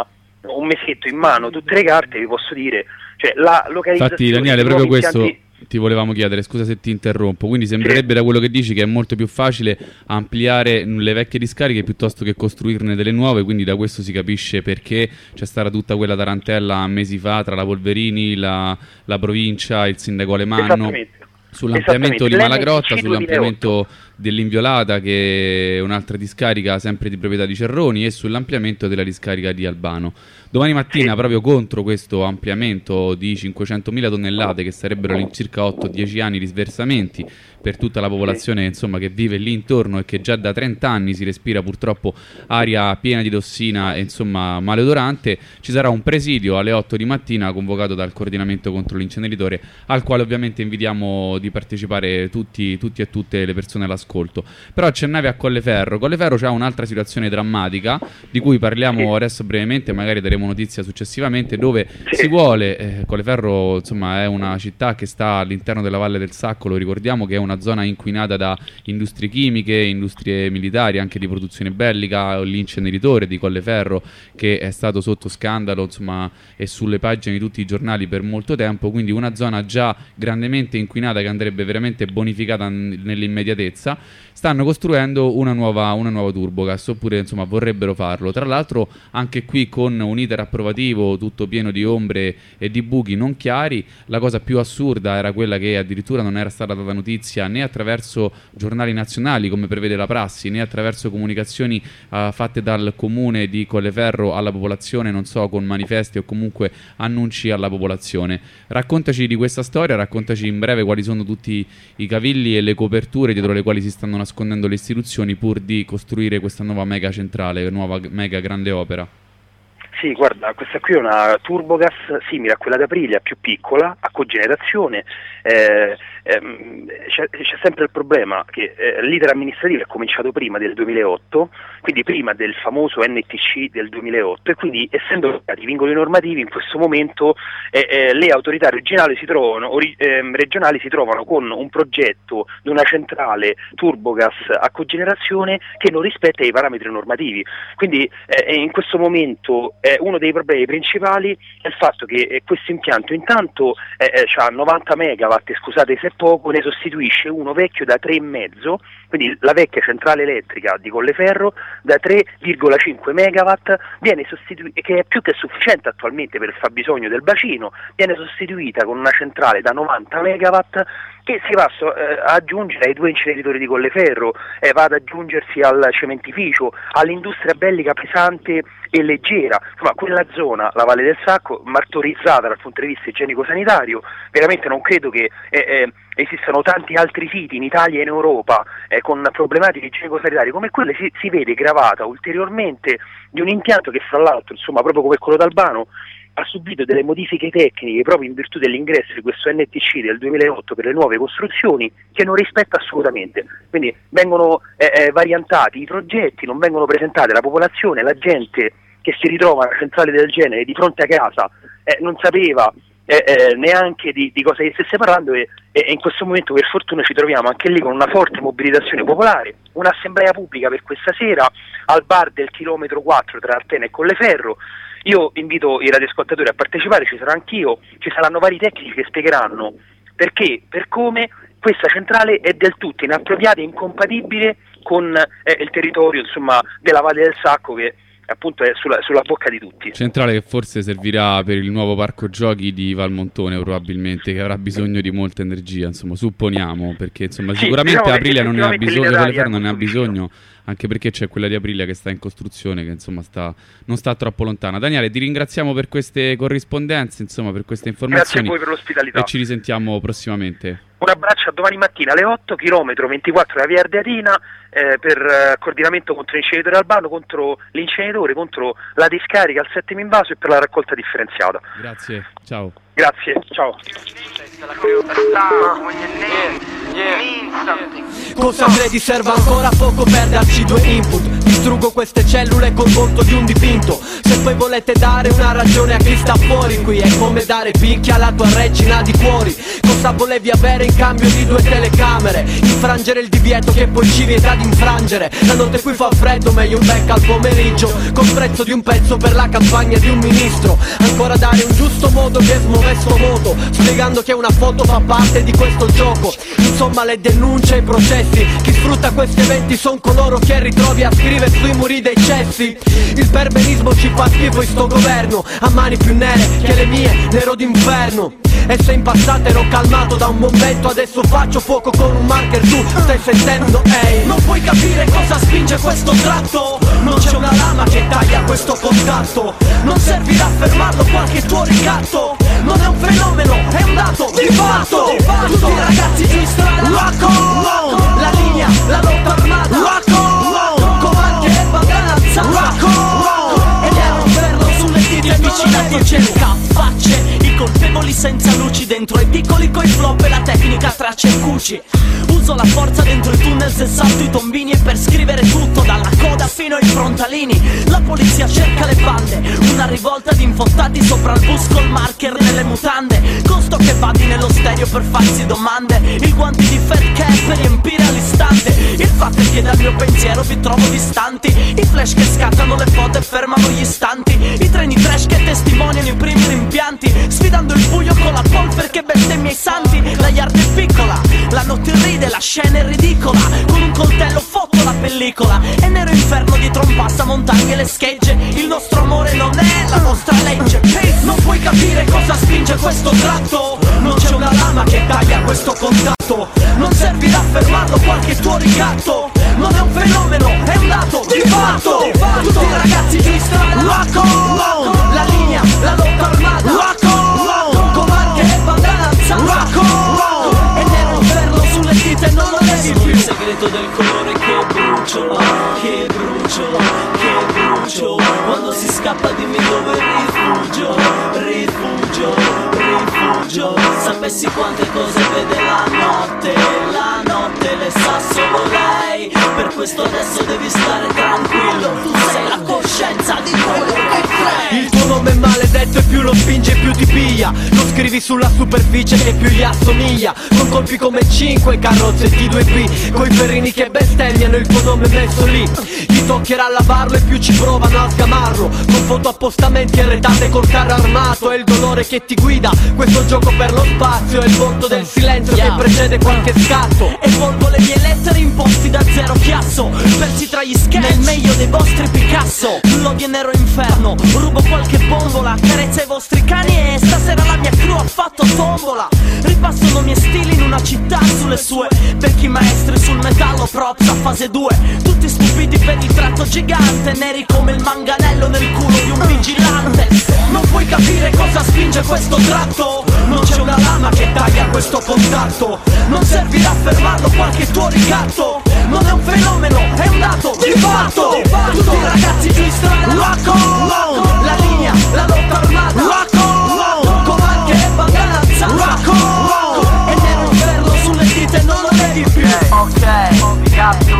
S7: un mesetto in mano tutte le carte, vi posso dire, cioè la localizzazione.
S3: Infatti Daniele,
S7: di
S3: proprio
S7: nuovi
S3: questo
S7: impianti...
S3: ti volevamo chiedere, scusa se ti interrompo, quindi sembrerebbe da quello che dici che è molto più facile ampliare le vecchie discariche piuttosto che costruirne delle nuove, quindi da questo si capisce perché c'è stata tutta quella tarantella mesi fa tra la Polverini, la provincia, il sindaco Alemanno sull'ampliamento di Malagrotta, sull'ampliamento dell'Inviolata, che è un'altra discarica sempre di proprietà di Cerroni, e sull'ampliamento della discarica di Albano. Domani mattina, proprio contro questo ampliamento di 500.000 tonnellate, che sarebbero all'incirca 8-10 anni di sversamenti per tutta la popolazione insomma, che vive lì intorno e che già da 30 anni si respira purtroppo aria piena di tossina e insomma maleodorante, ci sarà un presidio alle 8 di mattina convocato dal coordinamento contro l'inceneritore, al quale ovviamente invitiamo di partecipare tutti e tutte le persone all'ascolto. Però accennavi a Colleferro. Colleferro c'ha un'altra situazione drammatica di cui parliamo adesso brevemente, magari daremo notizia successivamente, dove si vuole, Colleferro insomma è una città che sta all'interno della Valle del Sacco, lo ricordiamo che è una zona inquinata da industrie chimiche, industrie militari, anche di produzione bellica, l'inceneritore di Colleferro che è stato sotto scandalo insomma e sulle pagine di tutti i giornali per molto tempo, quindi una zona già grandemente inquinata che andrebbe veramente bonificata nell'immediatezza. Stanno costruendo una nuova turbogas, oppure insomma vorrebbero farlo, tra l'altro anche qui con un iter approvativo tutto pieno di ombre e di buchi non chiari. La cosa più assurda era quella che addirittura non era stata data notizia né attraverso giornali nazionali come prevede la prassi, né attraverso comunicazioni fatte dal comune di Colleferro alla popolazione, non so, con manifesti o comunque annunci alla popolazione. Raccontaci di questa storia, raccontaci in breve quali sono tutti i cavilli e le coperture dietro le quali si stanno nascondendo le istituzioni pur di costruire questa nuova mega centrale, nuova mega grande opera.
S7: Sì, guarda, questa qui è una turbogas simile a quella d'Aprilia, più piccola, a cogenerazione. C'è sempre il problema che l'iter amministrativo è cominciato prima del 2008, quindi prima del famoso NTC del 2008, e quindi essendo stati vincoli normativi in questo momento le autorità regionali si trovano con un progetto di una centrale turbogas a cogenerazione che non rispetta i parametri normativi. Quindi in questo momento uno dei problemi principali è il fatto che questo impianto intanto ha 90 megawatt, scusate se è poco, ne sostituisce uno vecchio da 3,5, quindi la vecchia centrale elettrica di Colleferro da 3,5 megawatt viene sostituita, che è più che sufficiente attualmente per il fabbisogno del bacino, viene sostituita con una centrale da 90 megawatt che si va a aggiungere ai 2 inceneritori di Colleferro, va ad aggiungersi al cementificio, all'industria bellica pesante e leggera. Insomma, quella zona, la Valle del Sacco, martorizzata dal punto di vista igienico-sanitario, veramente non credo che esistano tanti altri siti in Italia e in Europa con problematiche igienico-sanitarie come quelle. Si vede gravata ulteriormente di un impianto che fra l'altro, insomma, proprio come quello d'Albano, ha subito delle modifiche tecniche proprio in virtù dell'ingresso di questo NTC del 2008 per le nuove costruzioni, che non rispetta assolutamente. Quindi vengono variantati i progetti, non vengono presentati alla popolazione, la gente che si ritrova a una centrale del genere di fronte a casa non sapeva neanche di cosa si stesse parlando, e in questo momento per fortuna ci troviamo anche lì con una forte mobilitazione popolare, un'assemblea pubblica per questa sera al bar del chilometro 4 tra Artena e Colleferro. Io invito i radioascoltatori a partecipare, ci sarò anch'io, ci saranno vari tecnici che spiegheranno perché, per come questa centrale è del tutto inappropriata e incompatibile con il territorio insomma della Valle del Sacco, che appunto è sulla bocca di tutti.
S3: Centrale che forse servirà per il nuovo parco giochi di Valmontone probabilmente, che avrà bisogno di molta energia, insomma, supponiamo, perché insomma sì, sicuramente diciamo Aprilia non ne ha bisogno, Colleferro non ne ha bisogno, anche perché c'è quella di Aprilia che sta in costruzione, che insomma non sta troppo lontana. Daniele, ti ringraziamo per queste corrispondenze, insomma, per queste informazioni.
S7: Grazie a voi per l'ospitalità.
S3: E ci risentiamo prossimamente.
S7: Un abbraccio, a domani mattina alle 8, chilometro 24 della via Ardeatina, per coordinamento contro l'inceneritore Albano, contro l'inceneritore, contro la discarica al settimo invaso e per la raccolta differenziata.
S3: Grazie, ciao.
S7: Grazie, ciao.
S8: Cosa avrei ti serve ancora poco per darci 2 input. Distruggo queste cellule col volto di un dipinto. Se poi volete dare una ragione a chi sta fuori, qui è come dare picchia alla tua regina di cuori. Cosa volevi avere in cambio di 2 telecamere? Infrangere il divieto che poi ci vieta di infrangere. La notte qui fa freddo, meglio un becco al pomeriggio, col prezzo di un pezzo per la campagna di un ministro. Ancora dare un giusto modo che smuove sto moto, spiegando che una foto fa parte di questo gioco. Insomma le denunce e i processi, chi sfrutta questi eventi son coloro che ritrovi a scrivere sui muri dei cessi. Il perbenismo ci fa schifo in sto governo, a mani più nere che le mie, nero d'inferno. E se in passato ero calmato da un momento, adesso faccio fuoco con un marker. Tu stai sentendo, ehi, non puoi capire cosa spinge questo tratto. Non c'è una lama che taglia questo contatto. Non servirà a fermarlo qualche tuo ricatto. Non è un fenomeno, è un dato di fatto. Tutti i ragazzi giù in strada, rock on. La linea, la lotta armata, rock on. Comandi e bandana alzata, rock on. E nero inferno sulle dita avvicinati cerca facce. I colpevoli senza luci dentro ai piccoli coi flop e la tecnica traccia e cuci. Uso la forza dentro i tunnel se salto i tombini e per scrivere tutto dalla coda fino ai frontalini. La polizia cerca le bande, una rivolta di infostati sopra il bus col marker nelle mutande. Costo che vadi nello stereo per farsi domande, il guanti di fat cat per riempire all'istante. Il fatto è che dal mio pensiero vi trovo distanti, i flash che scattano le foto e fermano gli istanti, i treni trash che testimoniano i primi rimpianti, sfidando il buio con la polvere che bestemmia i santi. La yard è piccola, la notte ride, la scena è ridicola, con un coltello foto la pellicola. E nero inferno dietro un passamontagne e le schegge, il nostro amore non è la nostra legge. Non puoi capire cosa spinge questo tratto. Non c'è una lama che taglia questo contatto. Non servirà a fermarlo qualche tuo ricatto. Non è un fenomeno, è un dato di fatto. Tutti i ragazzi giù in strada, rock on. La linea, la lotta armata, rock on. Comandi e bandana alzata, rock on. E nero inferno sulle dita e non lo devi più. Il segreto del colore che bruciola, che bruciola, che brucio. Quando si scappa dimmi dove rifugio, rifugio, rifugio. Sapessi quante cose vede la notte le sa solo lei. Per questo adesso devi stare tranquillo, tu sei la coscienza di quello che crei. Il tuo nome è maledetto e più lo spinge più ti piglia. Lo scrivi sulla superficie che più gli assomiglia, con colpi come 5 carrozze T2P, coi ferrini che bestemmiano il tuo nome messo lì. Gli toccherà lavarlo e più ci provano a sgamarlo, con foto appostamenti arretate col carro armato. È il dolore che ti guida, questo gioco per lo spazio. È il volto del silenzio che precede qualche scatto. Evolvo le mie lettere imposti da zero chiasso, persi tra gli sketch nel meglio dei vostri Picasso. Lodi e nero inferno, rubo qualche bombola, carezza ai vostri cani e stasera la mia crew ha fatto tombola. Ripasso nomi e stili in una città sulle sue, vecchi maestri sul metallo props a fase 2. Tutti stupiti per il tratto gigante, neri come il manganello nel culo di un vigilante. Non puoi capire cosa spinge questo tratto. Non c'è una lama che taglia questo contatto. Non servirà a fermarlo qualche tuo ricatto. Non è un fenomeno, è un dato di fatto. Tutti i ragazzi giù in strada, rock on. La linea, la lotta armata, rock on. Comandi e bandana alzata, rock on. E nero inferno sulle dita e non lo devi più. Ok, Captu,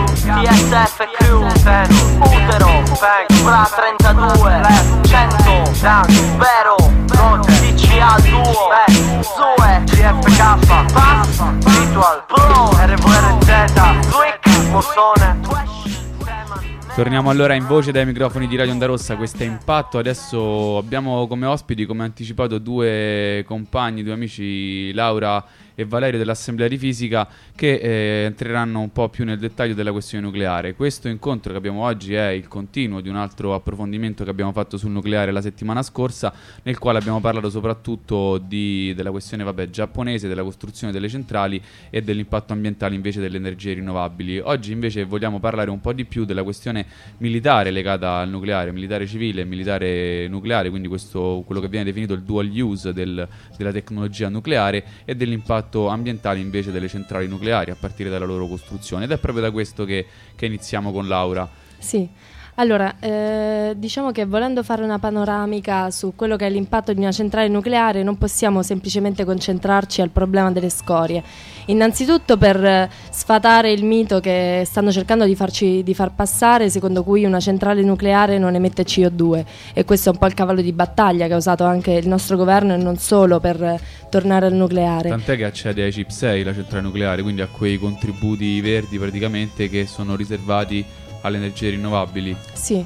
S8: TSFQ, Utero, Fra 32, 100, Vero, DCA Duo, Zoe, GFK, Pass, Ritual, Pro, RVRZ, Quick, Bossone.
S3: Torniamo allora in voce dai microfoni di Radio Onda Rossa, questo è Impatto. Adesso abbiamo come ospiti, come anticipato, due compagni, due amici, Laura e Valerio dell'Assemblea di Fisica, che entreranno un po' più nel dettaglio della questione nucleare. Questo incontro che abbiamo oggi è il continuo di un altro approfondimento che abbiamo fatto sul nucleare la settimana scorsa, nel quale abbiamo parlato soprattutto della questione giapponese, della costruzione delle centrali e dell'impatto ambientale invece delle energie rinnovabili. Oggi invece vogliamo parlare un po' di più della questione militare legata al nucleare, militare civile e militare nucleare, quindi quello che viene definito il dual use della tecnologia nucleare, e dell'impatto ambientale invece delle centrali nucleari a partire dalla loro costruzione. Ed è proprio da questo che iniziamo con Laura.
S9: Sì, Allora, diciamo che volendo fare una panoramica su quello che è l'impatto di una centrale nucleare non possiamo semplicemente concentrarci al problema delle scorie. Innanzitutto per sfatare il mito che stanno cercando di far passare, secondo cui una centrale nucleare non emette CO2, e questo è un po' il cavallo di battaglia che ha usato anche il nostro governo e non solo per tornare al nucleare.
S3: Tant'è che accede ai CIP 6, la centrale nucleare, quindi a quei contributi verdi praticamente che sono riservati alle energie rinnovabili.
S9: Sì,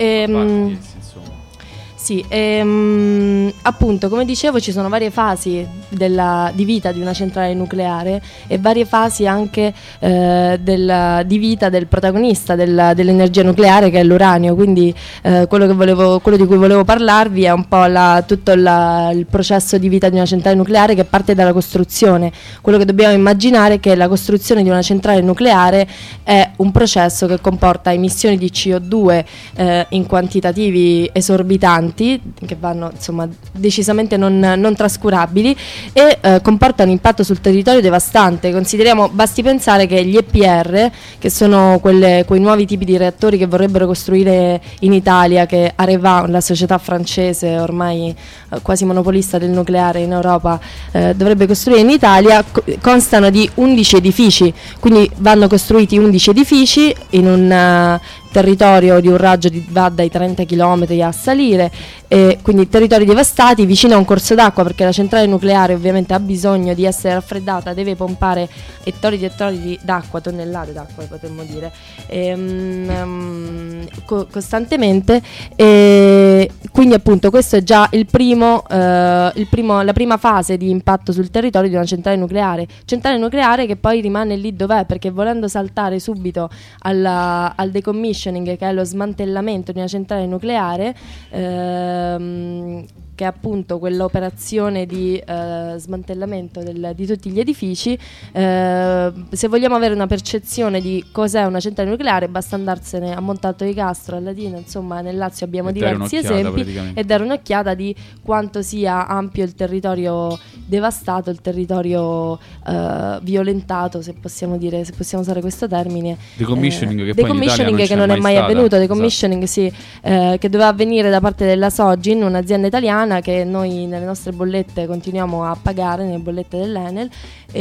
S3: Sì,
S9: appunto, come dicevo, ci sono varie fasi di vita di una centrale nucleare e varie fasi anche di vita del protagonista dell'energia nucleare, che è l'uranio. Quindi quello di cui volevo parlarvi è un po' tutto il processo di vita di una centrale nucleare, che parte dalla costruzione. Quello che dobbiamo immaginare è che la costruzione di una centrale nucleare è un processo che comporta emissioni di CO2 in quantitativi esorbitanti, che vanno insomma decisamente non trascurabili, e comporta un impatto sul territorio devastante. Basti pensare che gli EPR, che sono quei nuovi tipi di reattori che vorrebbero costruire in Italia, che Areva, la società francese ormai quasi monopolista del nucleare in Europa, dovrebbe costruire in Italia, constano di 11 edifici, quindi vanno costruiti 11 edifici in un territorio di un raggio va dai 30 km a salire, quindi territori devastati vicino a un corso d'acqua, perché la centrale nucleare ovviamente ha bisogno di essere raffreddata, deve pompare ettari d'acqua, tonnellate d'acqua potremmo dire, costantemente, e quindi appunto questo è già la prima fase di impatto sul territorio di una centrale nucleare che poi rimane lì dov'è, perché volendo saltare subito al decommissioning, che è lo smantellamento di una centrale nucleare, che è appunto quell'operazione di smantellamento di tutti gli edifici. Se vogliamo avere una percezione di cos'è una centrale nucleare, basta andarsene a Montalto di Castro, a Latina, insomma nel Lazio abbiamo diversi esempi, e dare un'occhiata di quanto sia ampio il territorio devastato, il territorio violentato, se possiamo usare questo termine.
S3: Decommissioning che
S9: decommissioning che non è mai avvenuto, decommissioning sì, che doveva avvenire da parte della Sogin, un'azienda italiana che noi nelle nostre bollette continuiamo a pagare, nelle bollette dell'Enel,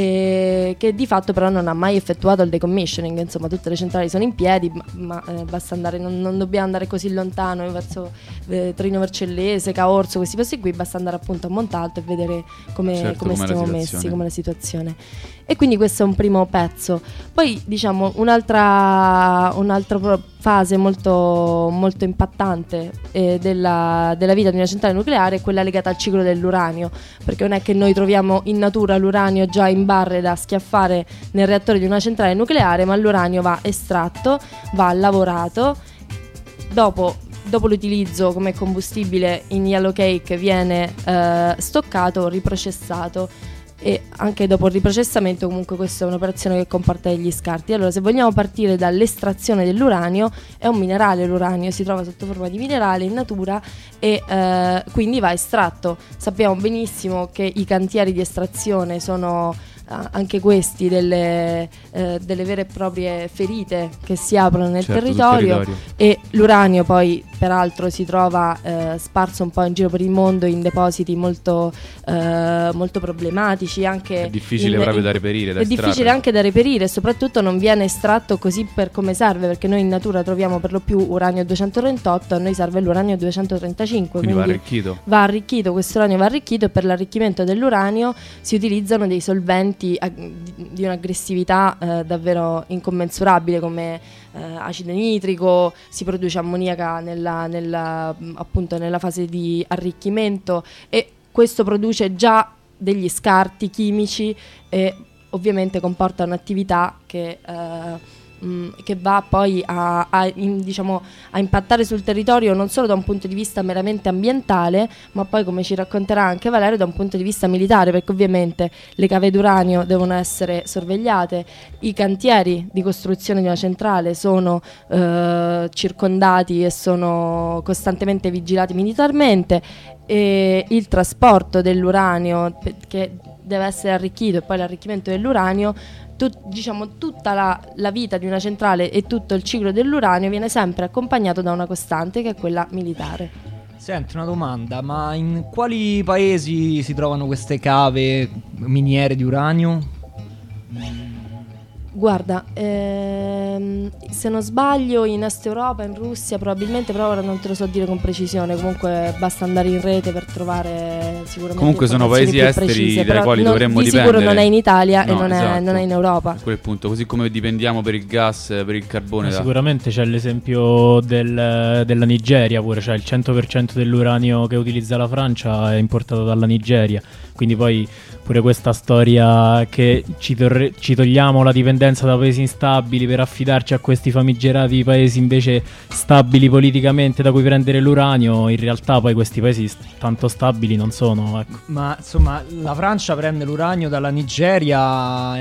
S9: che di fatto però non ha mai effettuato il decommissioning. Insomma, tutte le centrali sono in piedi, ma basta andare, non dobbiamo andare così lontano, verso Trino Vercellese, Caorso, questi posti qui, basta andare appunto a Montalto e vedere come stiamo messi, come la situazione. E quindi questo è un primo pezzo. Poi diciamo un'altra fase molto, molto impattante della vita di una centrale nucleare è quella legata al ciclo dell'uranio, perché non è che noi troviamo in natura l'uranio già in barre da schiaffare nel reattore di una centrale nucleare, ma l'uranio va estratto, va lavorato, dopo l'utilizzo come combustibile in yellow cake viene stoccato, riprocessato, e anche dopo il riprocessamento comunque questa è un'operazione che comporta degli scarti. Allora, se vogliamo partire dall'estrazione dell'uranio, è un minerale, l'uranio si trova sotto forma di minerale in natura e quindi va estratto. Sappiamo benissimo che i cantieri di estrazione sono anche questi delle vere e proprie ferite che si aprono nel territorio, e l'uranio poi peraltro si trova sparso un po' in giro per il mondo in depositi molto problematici, anche
S3: è difficile proprio da reperire, da estrarre.
S9: Difficile anche da reperire, e soprattutto non viene estratto così per come serve, perché noi in natura troviamo per lo più uranio 238, a noi serve l'uranio 235, quindi va arricchito, questo uranio va arricchito, e per l'arricchimento dell'uranio si utilizzano dei solventi di un'aggressività davvero incommensurabile, come acido nitrico, si produce ammoniaca appunto nella fase di arricchimento, e questo produce già degli scarti chimici e ovviamente comporta un'attività che va poi a impattare sul territorio non solo da un punto di vista meramente ambientale, ma poi, come ci racconterà anche Valerio, da un punto di vista militare, perché ovviamente le cave d'uranio devono essere sorvegliate, i cantieri di costruzione di una centrale sono circondati e sono costantemente vigilati militarmente, e il trasporto dell'uranio che deve essere arricchito, e poi l'arricchimento dell'uranio diciamo tutta la vita di una centrale e tutto il ciclo dell'uranio viene sempre accompagnato da una costante, che è quella militare.
S6: Senti, una domanda, ma in quali paesi si trovano queste cave miniere di uranio?
S9: Guarda, se non sbaglio in Est Europa, in Russia probabilmente, però ora non te lo so dire con precisione, comunque basta andare in rete per trovare sicuramente.
S3: Comunque sono paesi esteri
S9: precise,
S3: dai quali dovremmo dipendere.
S9: Di sicuro non è in Italia,
S3: no,
S9: e non,
S3: esatto.
S9: non è in Europa.
S3: A quel punto, così come dipendiamo per il gas, per il carbone.
S5: Sicuramente c'è l'esempio della Nigeria pure, cioè il 100% dell'uranio che utilizza la Francia è importato dalla Nigeria, quindi poi pure questa storia che ci togliamo la dipendenza da paesi instabili per affidarci a questi famigerati paesi invece stabili politicamente da cui prendere l'uranio, in realtà poi questi paesi tanto stabili non sono, ecco.
S6: Ma insomma la Francia prende l'uranio dalla Nigeria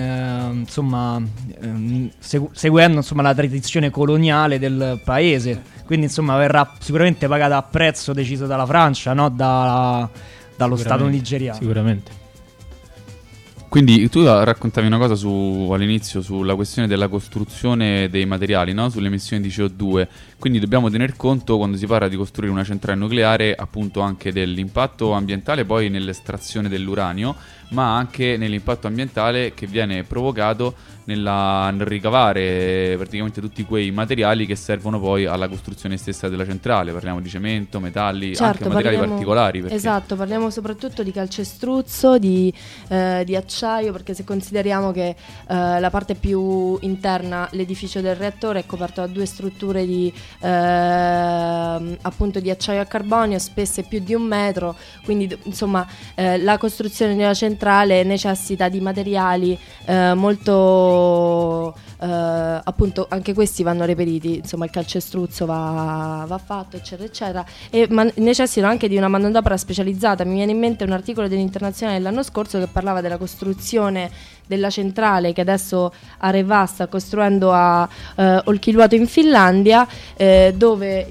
S6: seguendo insomma la tradizione coloniale del paese, quindi insomma verrà sicuramente pagata a prezzo deciso dalla Francia, no? Dallo Stato nigeriano.
S5: Sicuramente.
S3: Quindi tu raccontavi una cosa all'inizio sulla questione della costruzione dei materiali, no? Sulle emissioni di CO2, quindi dobbiamo tener conto quando si parla di costruire una centrale nucleare appunto anche dell'impatto ambientale poi nell'estrazione dell'uranio, ma anche nell'impatto ambientale che viene provocato nel ricavare praticamente tutti quei materiali che servono poi alla costruzione stessa della centrale. Parliamo di cemento, metalli,
S9: certo,
S3: anche materiali particolari.
S9: Perché... Esatto, parliamo soprattutto di calcestruzzo, di acciaio, perché se consideriamo che la parte più interna, l'edificio del reattore, è coperto da 2 strutture di appunto di acciaio a carbonio, spesse più di 1 metro, quindi insomma la costruzione di una centrale necessita di materiali molto appunto, anche questi vanno reperiti, insomma il calcestruzzo va fatto, eccetera eccetera, e necessitano anche di una manodopera specializzata. Mi viene in mente un articolo dell'Internazionale dell'anno scorso che parlava della costruzione della centrale che adesso Areva sta costruendo a Olkiluoto in Finlandia, dove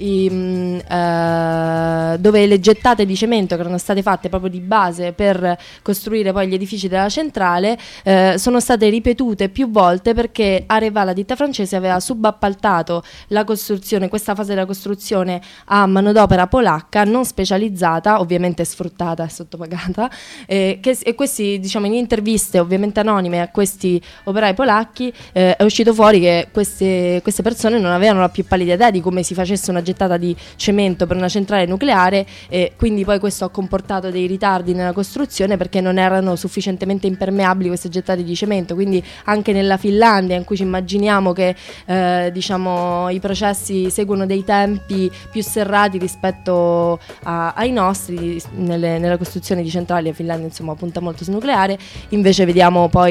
S9: le gettate di cemento che erano state fatte proprio di base per costruire poi gli edifici della centrale sono state ripetute più volte, perché Areva, la ditta francese, aveva subappaltato la costruzione, questa fase della costruzione, a manodopera polacca non specializzata, ovviamente sfruttata e sottopagata, e questi, diciamo, in interviste ovviamente anonime a questi operai polacchi è uscito fuori che queste persone non avevano la più pallida idea di come si facesse una gettata di cemento per una centrale nucleare, e quindi poi questo ha comportato dei ritardi nella costruzione perché non erano sufficientemente impermeabili queste gettate di cemento. Quindi anche nella Finlandia, in cui ci immaginiamo che diciamo i processi seguono dei tempi più serrati rispetto ai nostri nella costruzione di centrali, la Finlandia insomma punta molto sul nucleare, invece vediamo poi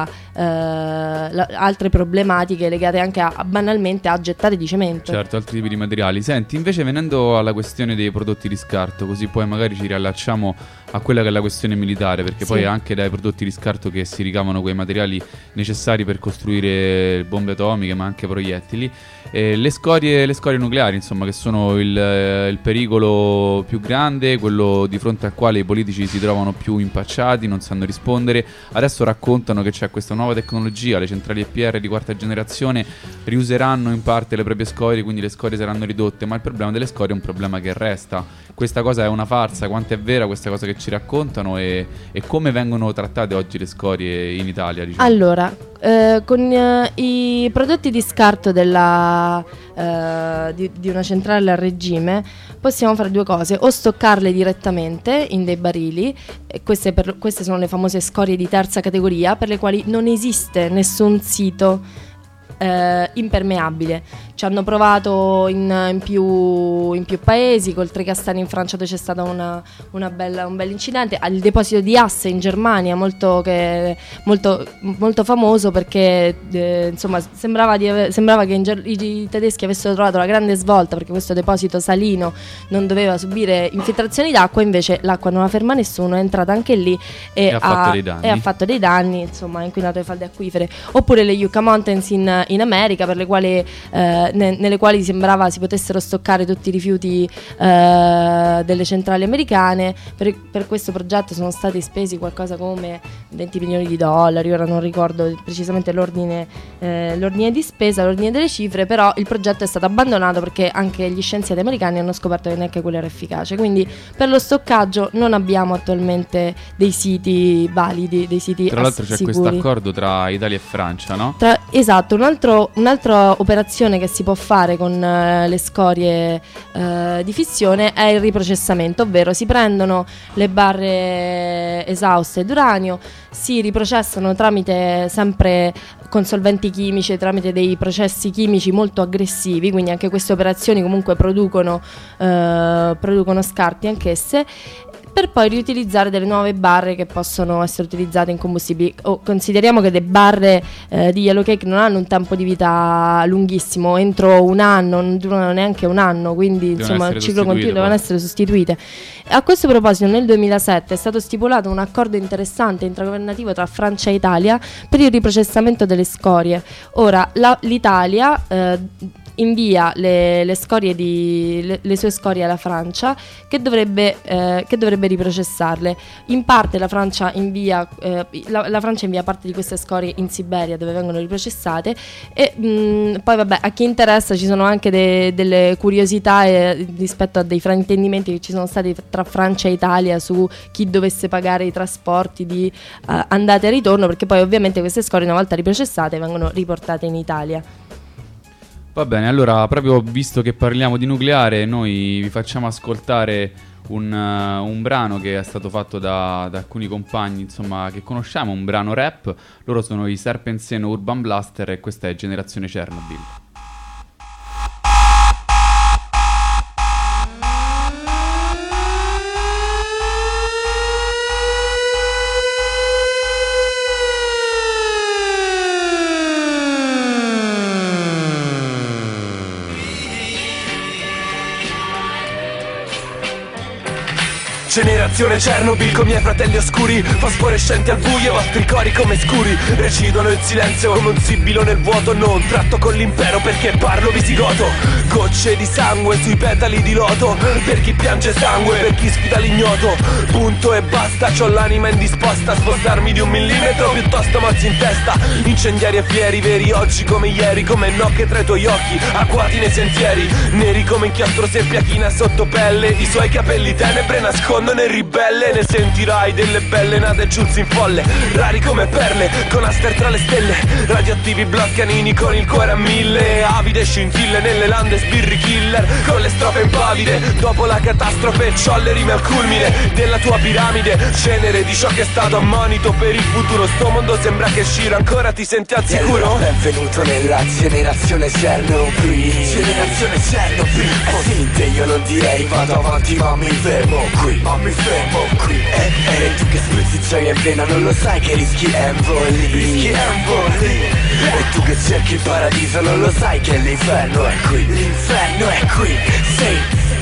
S9: altre problematiche legate anche banalmente a gettate di cemento.
S3: Certo, altri tipi di materiali. Senti, invece venendo alla questione dei prodotti di scarto, così poi magari ci riallacciamo a quella che è la questione militare, perché poi è anche dai prodotti di scarto che si ricavano quei materiali necessari per costruire bombe atomiche, ma anche proiettili. Le scorie nucleari, insomma, che sono il pericolo più grande, quello di fronte al quale i politici si trovano più impacciati, non sanno rispondere. Adesso raccontano che c'è questa nuova tecnologia, le centrali EPR di 4ª generazione riuseranno in parte le proprie scorie, quindi le scorie saranno ridotte, ma il problema delle scorie è un problema che resta. Questa cosa è una farsa, quanto è vera questa cosa che ci raccontano, e come vengono trattate oggi le scorie in Italia, diciamo?
S9: Allora, con i prodotti di scarto di una centrale a regime possiamo fare 2 cose: o stoccarle direttamente in dei barili, queste sono le famose scorie di 3ª categoria, per le quali non esiste nessun sito impermeabile. Ci hanno provato in più paesi, col Trecastani in Francia dove c'è stato un bel incidente, al deposito di Asse in Germania, molto famoso, perché insomma sembrava che i tedeschi avessero trovato la grande svolta, perché questo deposito salino non doveva subire infiltrazioni d'acqua, invece l'acqua non la ferma nessuno, è entrata anche lì e ha fatto dei danni, insomma ha inquinato le falde acquifere. Oppure le Yucca Mountains in America, per le quali nelle quali sembrava si potessero stoccare tutti i rifiuti delle centrali americane. Per questo progetto sono stati spesi qualcosa come $20 milioni, ora non ricordo precisamente l'ordine di spesa, l'ordine delle cifre, però il progetto è stato abbandonato perché anche gli scienziati americani hanno scoperto che neanche quello era efficace. Quindi per lo stoccaggio non abbiamo attualmente dei siti validi, dei siti
S3: tra l'altro c'è
S9: sicuri.
S3: questo accordo tra Italia e Francia, no?
S9: Esatto, un'altra operazione che si può fare con le scorie di fissione è il riprocessamento, ovvero si prendono le barre esauste d'uranio, si riprocessano tramite sempre con solventi chimici, tramite dei processi chimici molto aggressivi, quindi anche queste operazioni comunque producono scarti anch'esse, per poi riutilizzare delle nuove barre che possono essere utilizzate in combustibili. Consideriamo che le barre di Yellow Cake non hanno un tempo di vita lunghissimo, entro un anno, non durano neanche un anno, quindi insomma il ciclo continuo devono essere sostituite. A questo proposito nel 2007 è stato stipulato un accordo interessante intragovernativo tra Francia e Italia per il riprocessamento delle scorie. Ora l'Italia invia le scorie le sue scorie alla Francia, che dovrebbe riprocessarle. In parte la Francia invia parte di queste scorie in Siberia, dove vengono riprocessate, e poi vabbè, a chi interessa ci sono anche delle curiosità rispetto a dei fraintendimenti che ci sono stati tra Francia e Italia su chi dovesse pagare i trasporti di andata e ritorno, perché poi ovviamente queste scorie, una volta riprocessate, vengono riportate in Italia.
S3: Va bene, allora, proprio visto che parliamo di nucleare, noi vi facciamo ascoltare un brano che è stato fatto da alcuni compagni, insomma, che conosciamo, un brano rap. Loro sono i Serpent Seno Urban Blaster e questa è Generazione Chernobyl.
S10: Generazione Chernobyl con miei fratelli oscuri, fosforescenti al buio, i vostri cori come scuri recidono il silenzio come un sibilo nel vuoto. Non tratto con l'impero perché parlo visigoto. Gocce di sangue sui petali di loto, per chi piange sangue, per chi sfida l'ignoto. Punto e basta, c'ho l'anima indisposta a spostarmi di 1 millimetro, piuttosto mazzi in testa. Incendiari e fieri, veri oggi come ieri, come nocche tra i tuoi occhi, acquati nei sentieri. Neri come inchiostro seppia china sotto pelle, i suoi capelli tenebre nascondono nel ribelle. Ne sentirai delle belle nate giunse in folle, rari come perle, con aster tra le stelle. Radioattivi bloccanini con il cuore a 1000, avide scintille nelle lande sbirri killer, con le strofe impavide. Dopo la catastrofe c'ho le rime al culmine della tua piramide, cenere di ciò che è stato ammonito per il futuro. Sto mondo sembra che Shiro ancora ti senti al sicuro.
S2: Benvenuto nella generazione Chernobyl. Generazione Chernobyl. Finte io non direi vado avanti ma mi fermo qui. Ma mi fermo qui. E tu che spruzzi gioia in vena non lo sai che rischi emboli. Rischi emboli. E tu che cerchi il paradiso non lo sai che l'inferno è qui. L'inferno è qui. Sì.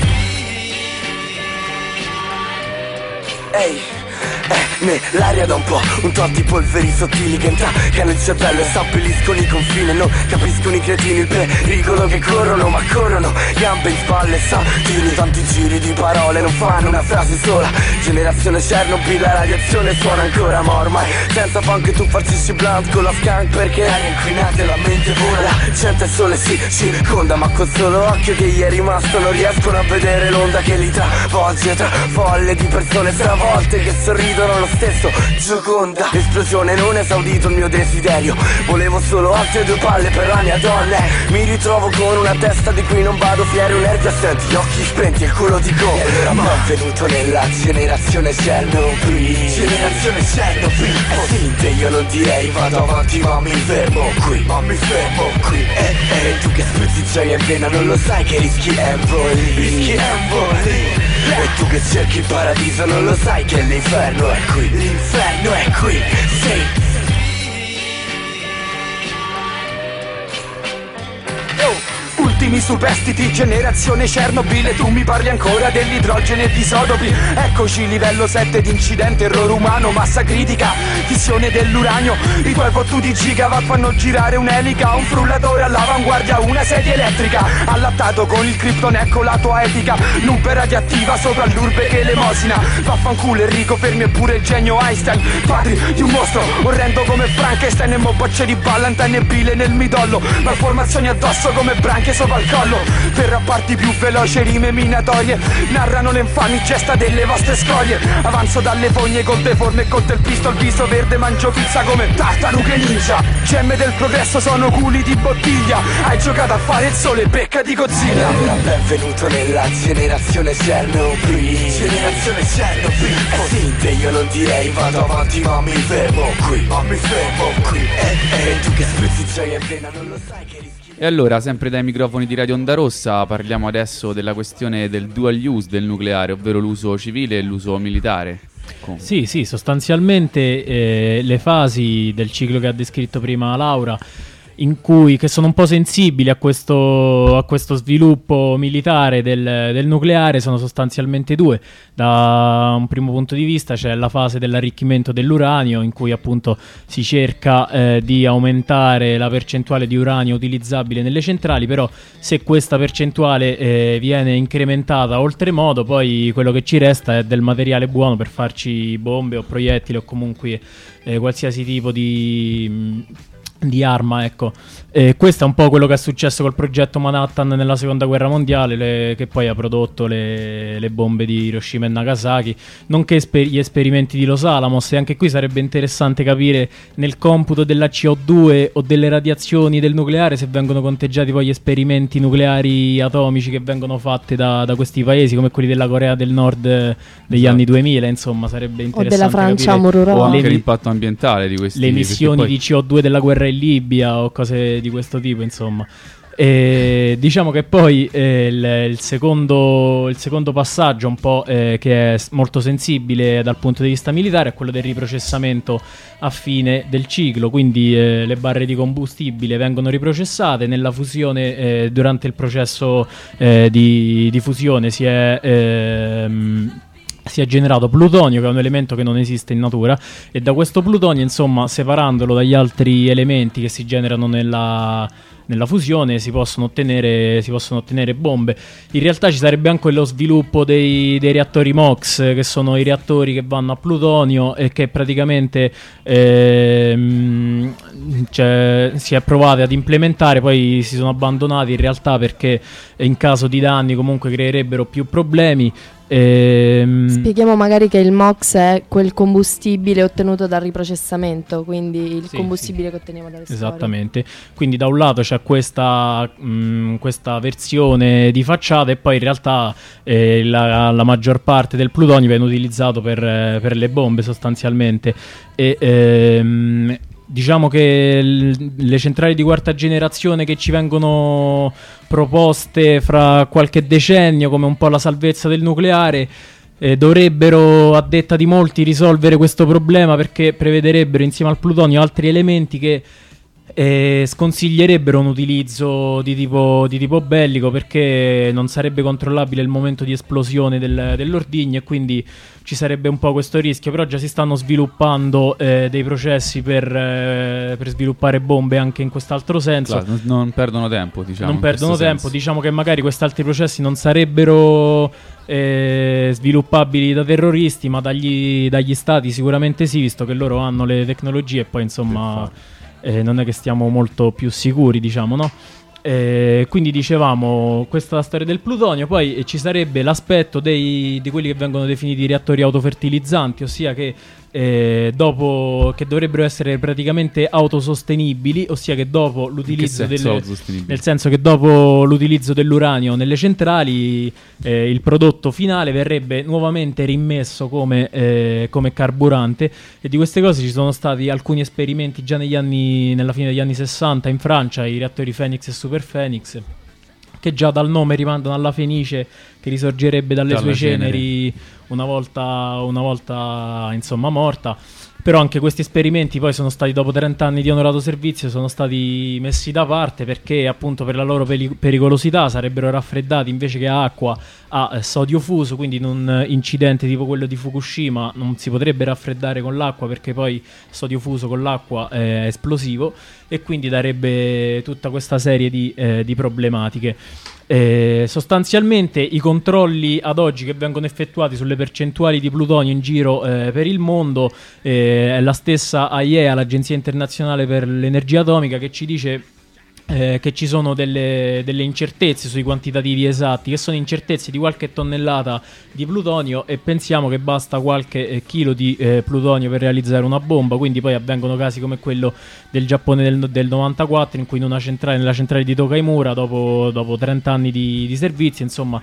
S2: Ehi. Nell'aria da un po', un tot di polveri sottili che intaccano il cervello e s'abbelliscono i confini. Non capiscono i cretini il pericolo che corrono, ma corrono gambe in spalle, santini. Tanti giri di parole non fanno una frase sola. Generazione Chernobyl, la radiazione suona ancora, ma ormai senza funk tu farcisci blunt con la skunk, perché aria inquinata e la mente vola. La gente sole si circonda, ma col solo occhio che gli è rimasto non riescono a vedere l'onda che li travolge, tra folle di persone stravolte che sorridono lo stesso. Gioconda esplosione, non esaudito il mio desiderio, volevo solo altre 2 palle per la mia donna. Mi ritrovo con una testa di cui non vado fiero, nervi assenti, gli occhi spenti e il culo di gomma. E allora benvenuto nella generazione Chernobyl. Generazione Chernobyl. Finte io non direi vado avanti ma mi fermo qui. Ma mi fermo qui. E tu che spruzzi gioia in vena non lo sai che rischi emboli. Rischi emboli. E tu che cerchi il paradiso non lo sai che l'inferno è qui. L'inferno è qui, sì.
S10: Ultimi superstiti, generazione Chernobyl, e tu mi parli ancora dell'idrogeno e di isotopi. Eccoci livello 7 di incidente, errore umano, massa critica, fissione dell'uranio. I tuoi
S2: studi gigawatt fanno girare un'elica, un frullatore all'avanguardia, una sedia elettrica. Allattato con il Krypton, ecco la tua etica. L'Umper radioattiva sopra l'urbe che elemosina. Vaffanculo Enrico, fermi e pure il genio Einstein. Padri di un mostro orrendo come Frankenstein. E mo bocce di Ballantine e bile nel midollo. Malformazioni addosso come branchie sopra il collo. Per rapparti più veloci rime minatorie narrano le infami gesta delle vostre scorie. Avanzo dalle fogne col deforme e col telpisto al viso verde, mangio pizza come tartarughe ninja. Gemme del progresso sono culi di bottiglia. Hai giocato a fare il sole, becca di Godzilla. Benvenuto nella generazione Chernobyl. Generazione Chernobyl. Sì, io non direi vado avanti ma mi fermo qui. Ma mi fermo qui. E tu che sprizzi gioia in vena non lo sai che rischi.
S3: E allora, sempre dai microfoni di Radio Onda Rossa, parliamo adesso della questione del dual use del nucleare, ovvero l'uso civile e l'uso militare.
S5: Sì, sostanzialmente le fasi del ciclo che ha descritto prima Laura, che sono un po' sensibili a questo sviluppo militare del nucleare, sono sostanzialmente due. Da un primo punto di vista c'è la fase dell'arricchimento dell'uranio, in cui appunto si cerca di aumentare la percentuale di uranio utilizzabile nelle centrali, però se questa percentuale viene incrementata oltremodo, poi quello che ci resta è del materiale buono per farci bombe o proiettili o comunque qualsiasi tipo di arma, ecco. Questo è un po' quello che è successo col progetto Manhattan nella seconda guerra mondiale, che poi ha prodotto le bombe di Hiroshima e Nagasaki, nonché gli esperimenti di Los Alamos. E anche qui sarebbe interessante capire nel computo della CO2 o delle radiazioni del nucleare se vengono conteggiati poi gli esperimenti nucleari atomici che vengono fatti da questi paesi, come quelli della Corea del Nord degli anni 2000, insomma sarebbe interessante, o
S9: della Francia,
S3: o anche l'impatto ambientale di questi,
S5: le emissioni di CO2 della guerra in Libia o cose di questo tipo, insomma. E diciamo che poi il secondo passaggio un po' che è molto sensibile dal punto di vista militare è quello del riprocessamento a fine del ciclo, quindi le barre di combustibile vengono riprocessate nella fusione. Durante il processo di fusione si è generato plutonio, che è un elemento che non esiste in natura, e da questo plutonio, insomma, separandolo dagli altri elementi che si generano nella fusione, si possono ottenere bombe. In realtà ci sarebbe anche lo sviluppo dei reattori MOX, che sono i reattori che vanno a plutonio e che praticamente si è provate ad implementare, poi si sono abbandonati in realtà perché in caso di danni comunque creerebbero più problemi.
S9: Spieghiamo magari che il MOX è quel combustibile ottenuto dal riprocessamento, quindi il combustibile che otteniamo dalle scorie.
S5: Esattamente. Quindi da un lato c'è questa versione di facciata, e poi in realtà la maggior parte del plutonio viene utilizzato per le bombe sostanzialmente. Diciamo che le centrali di quarta generazione che ci vengono proposte fra qualche decennio come un po' la salvezza del nucleare dovrebbero, a detta di molti, risolvere questo problema, perché prevederebbero insieme al plutonio altri elementi che sconsiglierebbero un utilizzo di tipo bellico, perché non sarebbe controllabile il momento di esplosione dell'ordigno, e quindi ci sarebbe un po' questo rischio. Però già si stanno sviluppando dei processi per sviluppare bombe anche in quest'altro senso.
S3: Claro, non perdono tempo, diciamo.
S5: Non perdono tempo, diciamo che magari questi altri processi non sarebbero sviluppabili da terroristi, ma dagli stati sicuramente sì, visto che loro hanno le tecnologie, e poi insomma non è che stiamo molto più sicuri, diciamo, no? Quindi dicevamo, questa è la storia del plutonio. Poi ci sarebbe l'aspetto di quelli che vengono definiti reattori autofertilizzanti, ossia che che dovrebbero essere praticamente autosostenibili, ossia che dopo l'utilizzo nel senso che dopo l'utilizzo dell'uranio nelle centrali il prodotto finale verrebbe nuovamente rimmesso come carburante. E di queste cose ci sono stati alcuni esperimenti già nella fine degli anni 60 in Francia, i reattori Phoenix e Super Phoenix, che già dal nome rimandano alla Fenice, che risorgerebbe dalle sue ceneri una volta insomma morta. Però anche questi esperimenti poi sono stati, dopo 30 anni di onorato servizio, sono stati messi da parte perché appunto per la loro pericolosità sarebbero raffreddati invece che a acqua a sodio fuso, quindi in un incidente tipo quello di Fukushima non si potrebbe raffreddare con l'acqua perché poi sodio fuso con l'acqua è esplosivo e quindi darebbe tutta questa serie di problematiche. Sostanzialmente i controlli ad oggi che vengono effettuati sulle percentuali di plutonio in giro per il mondo è la stessa AIEA, l'Agenzia Internazionale per l'Energia Atomica, che ci dice che ci sono delle incertezze sui quantitativi esatti, che sono incertezze di qualche tonnellata di plutonio, e pensiamo che basta qualche chilo di plutonio per realizzare una bomba. Quindi poi avvengono casi come quello del Giappone del 94, in cui nella centrale di Tokaimura, dopo 30 anni di servizio, insomma,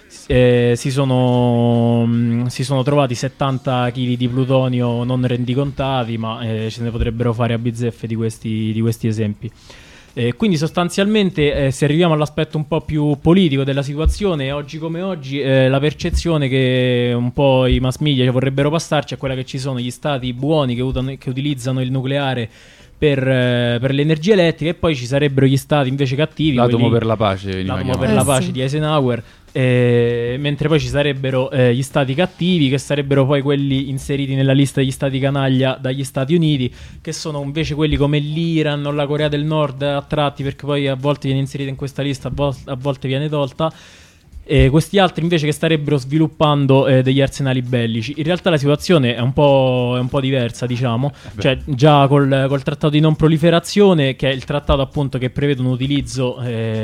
S5: si sono trovati 70 kg di plutonio non rendicontati, ma ce ne potrebbero fare a bizzeffe di questi esempi. Quindi sostanzialmente se arriviamo all'aspetto un po' più politico della situazione, oggi come oggi la percezione che un po' i mass media vorrebbero passarci è quella che ci sono gli stati buoni che utilizzano il nucleare per l'energia elettrica, e poi ci sarebbero gli stati invece cattivi,
S3: l'atomo per la pace,
S5: la pace di Eisenhower, mentre poi ci sarebbero gli stati cattivi, che sarebbero poi quelli inseriti nella lista degli stati canaglia dagli Stati Uniti, che sono invece quelli come l'Iran o la Corea del Nord a tratti, perché poi a volte viene inserita in questa lista, a volte viene tolta. Questi altri invece che starebbero sviluppando degli arsenali bellici. In realtà la situazione è un po' diversa, diciamo. Cioè, già col trattato di non proliferazione, che è il trattato appunto che prevede un utilizzo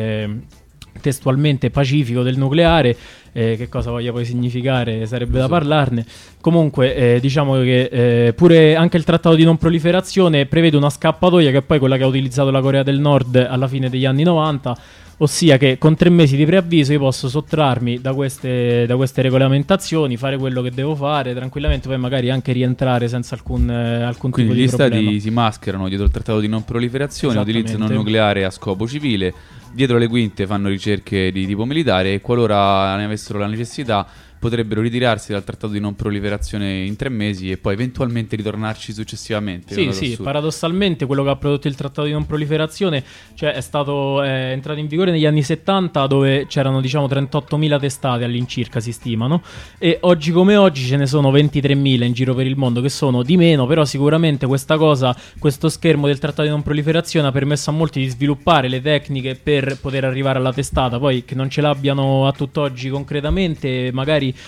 S5: testualmente pacifico del nucleare, che cosa voglia poi significare sarebbe da parlarne. Comunque diciamo che pure anche il trattato di non proliferazione prevede una scappatoia, che è poi quella che ha utilizzato la Corea del Nord alla fine degli anni 90, ossia che con 3 mesi di preavviso io posso sottrarmi da queste regolamentazioni, fare quello che devo fare tranquillamente, poi magari anche rientrare senza alcun tipo di problema.
S3: Quindi gli stati si mascherano dietro il trattato di non proliferazione, utilizzano il nucleare a scopo civile, dietro le quinte fanno ricerche di tipo militare, e qualora ne avessero la necessità potrebbero ritirarsi dal trattato di non proliferazione in 3 mesi e poi eventualmente ritornarci successivamente.
S5: Sì, paradossalmente quello che ha prodotto il trattato di non proliferazione, cioè è entrato in vigore negli anni 70, dove c'erano 38.000 testate all'incirca, si stimano, e oggi come oggi ce ne sono 23.000 in giro per il mondo, che sono di meno, però sicuramente questo schermo del trattato di non proliferazione ha permesso a molti di sviluppare le tecniche per poter arrivare alla testata. Poi che non ce l'abbiano a tutt'oggi concretamente, magari è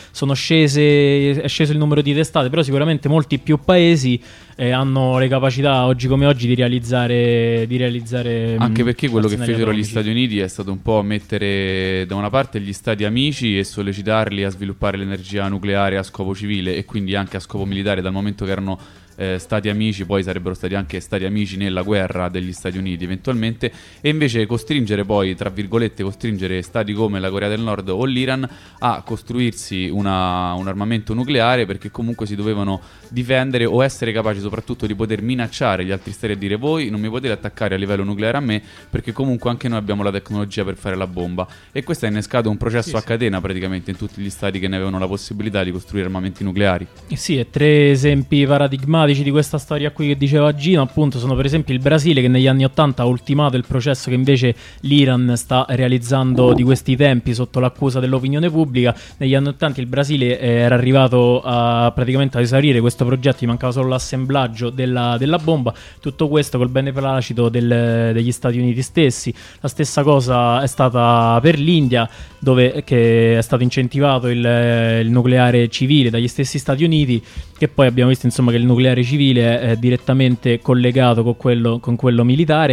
S5: sceso il numero di testate, però sicuramente molti più paesi hanno le capacità oggi come oggi di realizzare
S3: anche perché quello che fecero
S5: atomici.
S3: gli Stati Uniti è stato un po' mettere da una parte gli stati amici e sollecitarli a sviluppare l'energia nucleare a scopo civile e quindi anche a scopo militare, dal momento che erano stati amici, poi sarebbero stati anche stati amici nella guerra degli Stati Uniti eventualmente, e invece costringere poi, tra virgolette, stati come la Corea del Nord o l'Iran a costruirsi un armamento nucleare, perché comunque si dovevano difendere o essere capaci soprattutto di poter minacciare gli altri stati e dire: voi non mi potete attaccare a livello nucleare a me, perché comunque anche noi abbiamo la tecnologia per fare la bomba. E questo ha innescato un processo a catena praticamente in tutti gli stati che ne avevano la possibilità di costruire armamenti nucleari.
S5: Sì, e 3 esempi paradigmatici di questa storia qui che diceva Gino appunto sono per esempio il Brasile, che negli anni 80 ha ultimato il processo che invece l'Iran sta realizzando di questi tempi sotto l'accusa dell'opinione pubblica. Negli anni 80 il Brasile era arrivato praticamente a esaurire questo progetto, gli mancava solo l'assemblaggio della bomba, tutto questo col beneplacito degli Stati Uniti stessi. La stessa cosa è stata per l'India, dove che è stato incentivato il nucleare civile dagli stessi Stati Uniti, che poi abbiamo visto insomma che il nucleare civile è direttamente collegato con quello militare.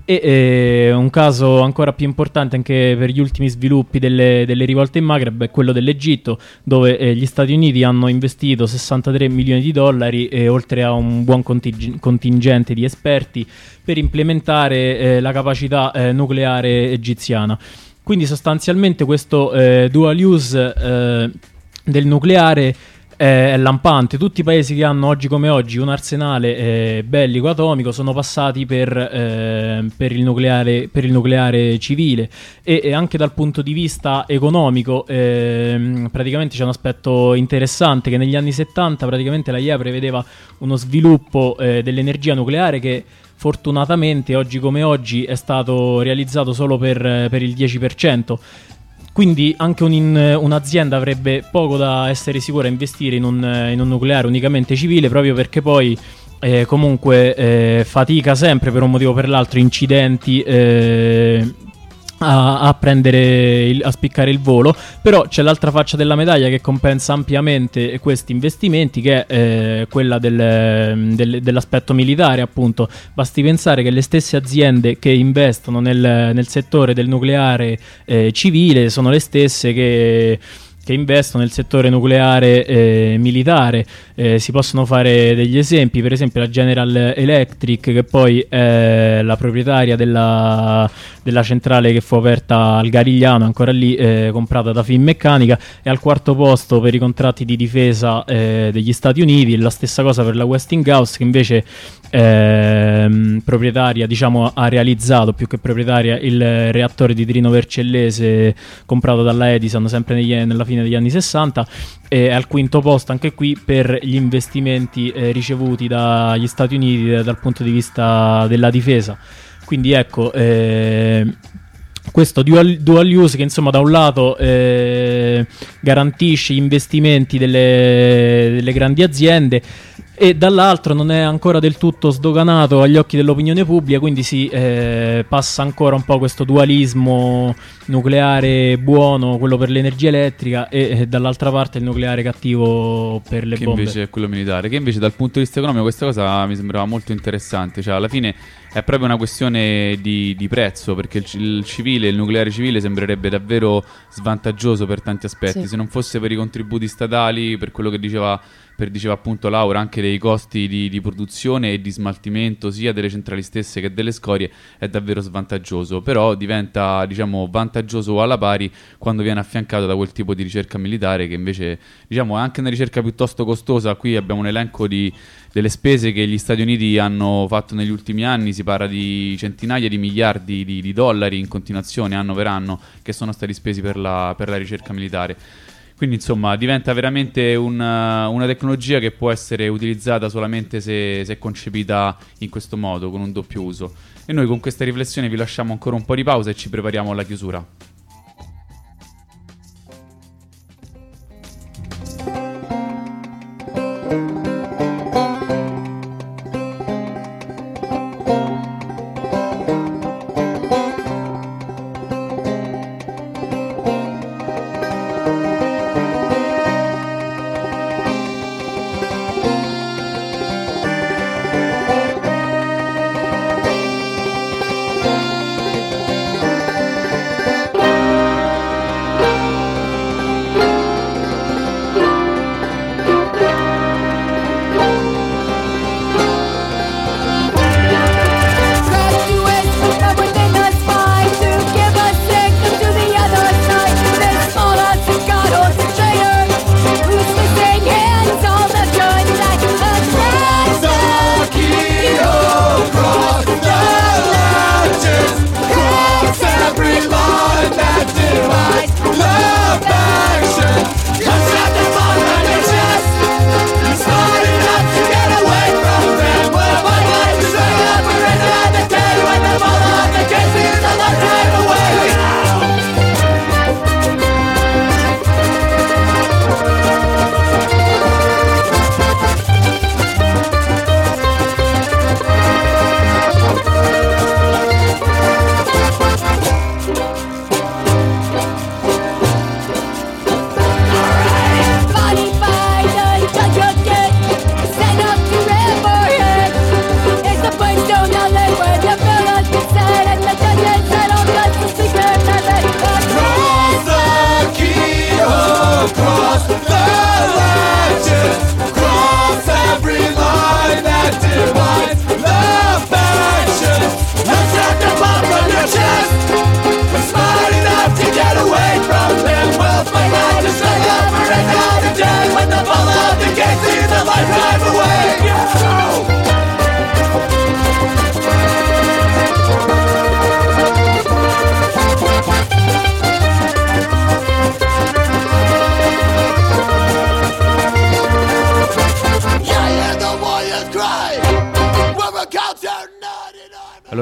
S5: E un caso ancora più importante anche per gli ultimi sviluppi delle rivolte in Maghreb è quello dell'Egitto, dove gli Stati Uniti hanno investito 63 milioni di dollari oltre a un buon contingente di esperti per implementare la capacità nucleare egiziana. Quindi sostanzialmente questo dual use del nucleare è lampante. Tutti i paesi che hanno oggi come oggi un arsenale bellico atomico sono passati per il nucleare civile, e anche dal punto di vista economico praticamente c'è un aspetto interessante, che negli anni 70 praticamente la IEA prevedeva uno sviluppo dell'energia nucleare che fortunatamente oggi come oggi è stato realizzato solo per il 10%. Quindi anche un'azienda avrebbe poco da essere sicura a investire in un nucleare unicamente civile, proprio perché poi comunque fatica sempre per un motivo o per l'altro incidenti a spiccare il volo. Però c'è l'altra faccia della medaglia che compensa ampiamente questi investimenti, che è quella dell'aspetto militare, appunto. Basti pensare che le stesse aziende che investono nel settore del nucleare civile sono le stesse che investono nel settore nucleare militare. Si possono fare degli esempi, per esempio la General Electric, che poi è la proprietaria della centrale che fu aperta al Garigliano, ancora lì, comprata da Finmeccanica, è al 4° posto per i contratti di difesa degli Stati Uniti. E la stessa cosa per la Westinghouse, che invece proprietaria, diciamo, ha realizzato, più che proprietaria, il reattore di trino Vercellese comprato dalla Edison sempre nella fine degli anni 60, e al 5° posto anche qui per gli investimenti ricevuti dagli Stati Uniti dal punto di vista della difesa. Quindi ecco, questo dual use che insomma da un lato garantisce gli investimenti delle grandi aziende, e dall'altro non è ancora del tutto sdoganato agli occhi dell'opinione pubblica, quindi si passa ancora un po' questo dualismo nucleare buono, quello per l'energia elettrica, e dall'altra parte il nucleare cattivo per le bombe.
S3: Che invece è quello militare, che invece dal punto di vista economico questa cosa mi sembrava molto interessante. Cioè alla fine è proprio una questione di prezzo, perché il nucleare civile sembrerebbe davvero svantaggioso per tanti aspetti,
S9: Sì.
S3: Se non fosse per i contributi statali, per quello che diceva appunto Laura, anche dei costi di produzione e di smaltimento sia delle centrali stesse che delle scorie, è davvero svantaggioso. Però diventa, diciamo, vantaggioso alla pari quando viene affiancato da quel tipo di ricerca militare, che invece, diciamo, è anche una ricerca piuttosto costosa. Qui abbiamo un elenco delle spese che gli Stati Uniti hanno fatto negli ultimi anni, si parla di centinaia di miliardi di dollari in continuazione, anno per anno, che sono stati spesi per la ricerca militare. Quindi insomma diventa veramente una tecnologia che può essere utilizzata solamente se è concepita in questo modo, con un doppio uso. E noi con questa riflessione vi lasciamo ancora un po' di pausa e ci prepariamo alla chiusura.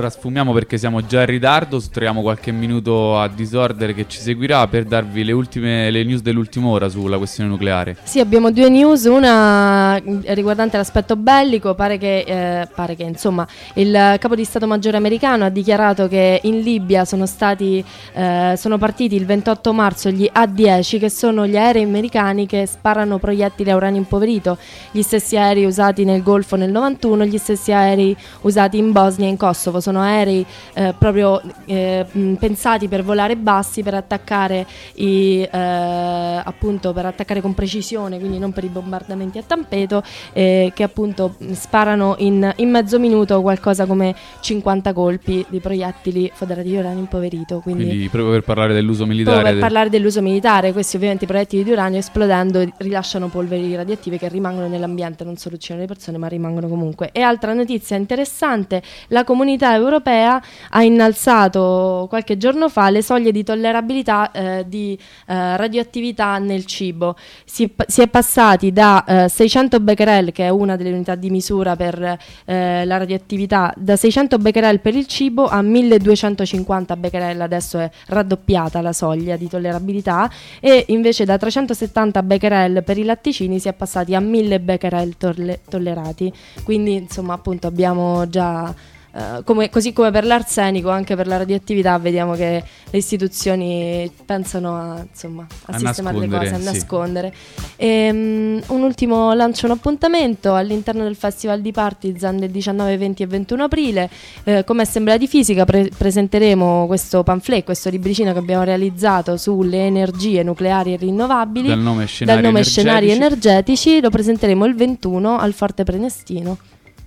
S3: allora sfumiamo perché siamo già in ritardo, troviamo qualche minuto a disordere che ci seguirà per darvi le news dell'ultima ora sulla questione nucleare.
S9: Sì, abbiamo due news, una riguardante l'aspetto bellico. Pare che insomma il capo di Stato Maggiore americano ha dichiarato che in Libia sono partiti il 28 marzo gli A-10, che sono gli aerei americani che sparano proiettili a uranio impoverito, gli stessi aerei usati nel Golfo nel 91, gli stessi aerei usati in Bosnia e in Kosovo. Sono aerei proprio pensati per volare bassi, per attaccare appunto per attaccare con precisione, quindi non per i bombardamenti a tappeto, che appunto sparano in mezzo minuto qualcosa come 50 colpi di proiettili foderati di uranio impoverito. Quindi
S3: proprio per parlare dell'uso militare.
S9: Questi ovviamente proiettili di uranio esplodendo rilasciano polveri radioattive che rimangono nell'ambiente, non solo uccidono le persone ma rimangono comunque. E altra notizia interessante, la Comunità Europea ha innalzato qualche giorno fa le soglie di tollerabilità di radioattività nel cibo. Si è passati da 600 becquerel, che è una delle unità di misura per la radioattività, da 600 becquerel per il cibo a 1250 becquerel. Adesso è raddoppiata la soglia di tollerabilità, e invece da 370 becquerel per i latticini si è passati a 1000 becquerel tollerati. Quindi insomma appunto abbiamo già così come per l'arsenico, anche per la radioattività vediamo che le istituzioni pensano a sistemare le cose, a nascondere. Un ultimo lancio, un appuntamento all'interno del Festival di Partizan del 19, 20 e 21 aprile. Come Assemblea di Fisica presenteremo questo pamphlet, questo libricino che abbiamo realizzato sulle energie nucleari e rinnovabili dal nome Scenari Energetici. Lo presenteremo il 21 al Forte Prenestino.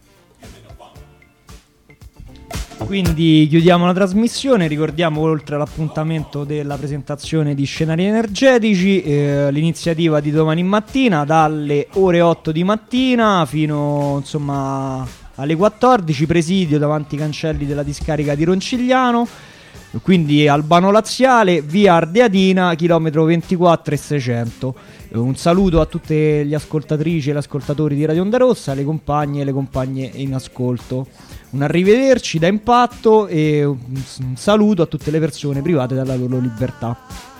S6: Quindi chiudiamo la trasmissione, ricordiamo, oltre all'appuntamento della presentazione di Scenari Energetici, l'iniziativa di domani mattina dalle ore 8 di mattina fino alle 14, presidio davanti ai cancelli della discarica di Roncigliano, quindi Albano Laziale, via Ardeatina, chilometro 24 e 600. Un saluto a tutte le ascoltatrici e gli ascoltatori di Radio Onda Rossa, le compagne e le compagne in ascolto. Un arrivederci da Impatto e un saluto a tutte le persone private dalla loro libertà.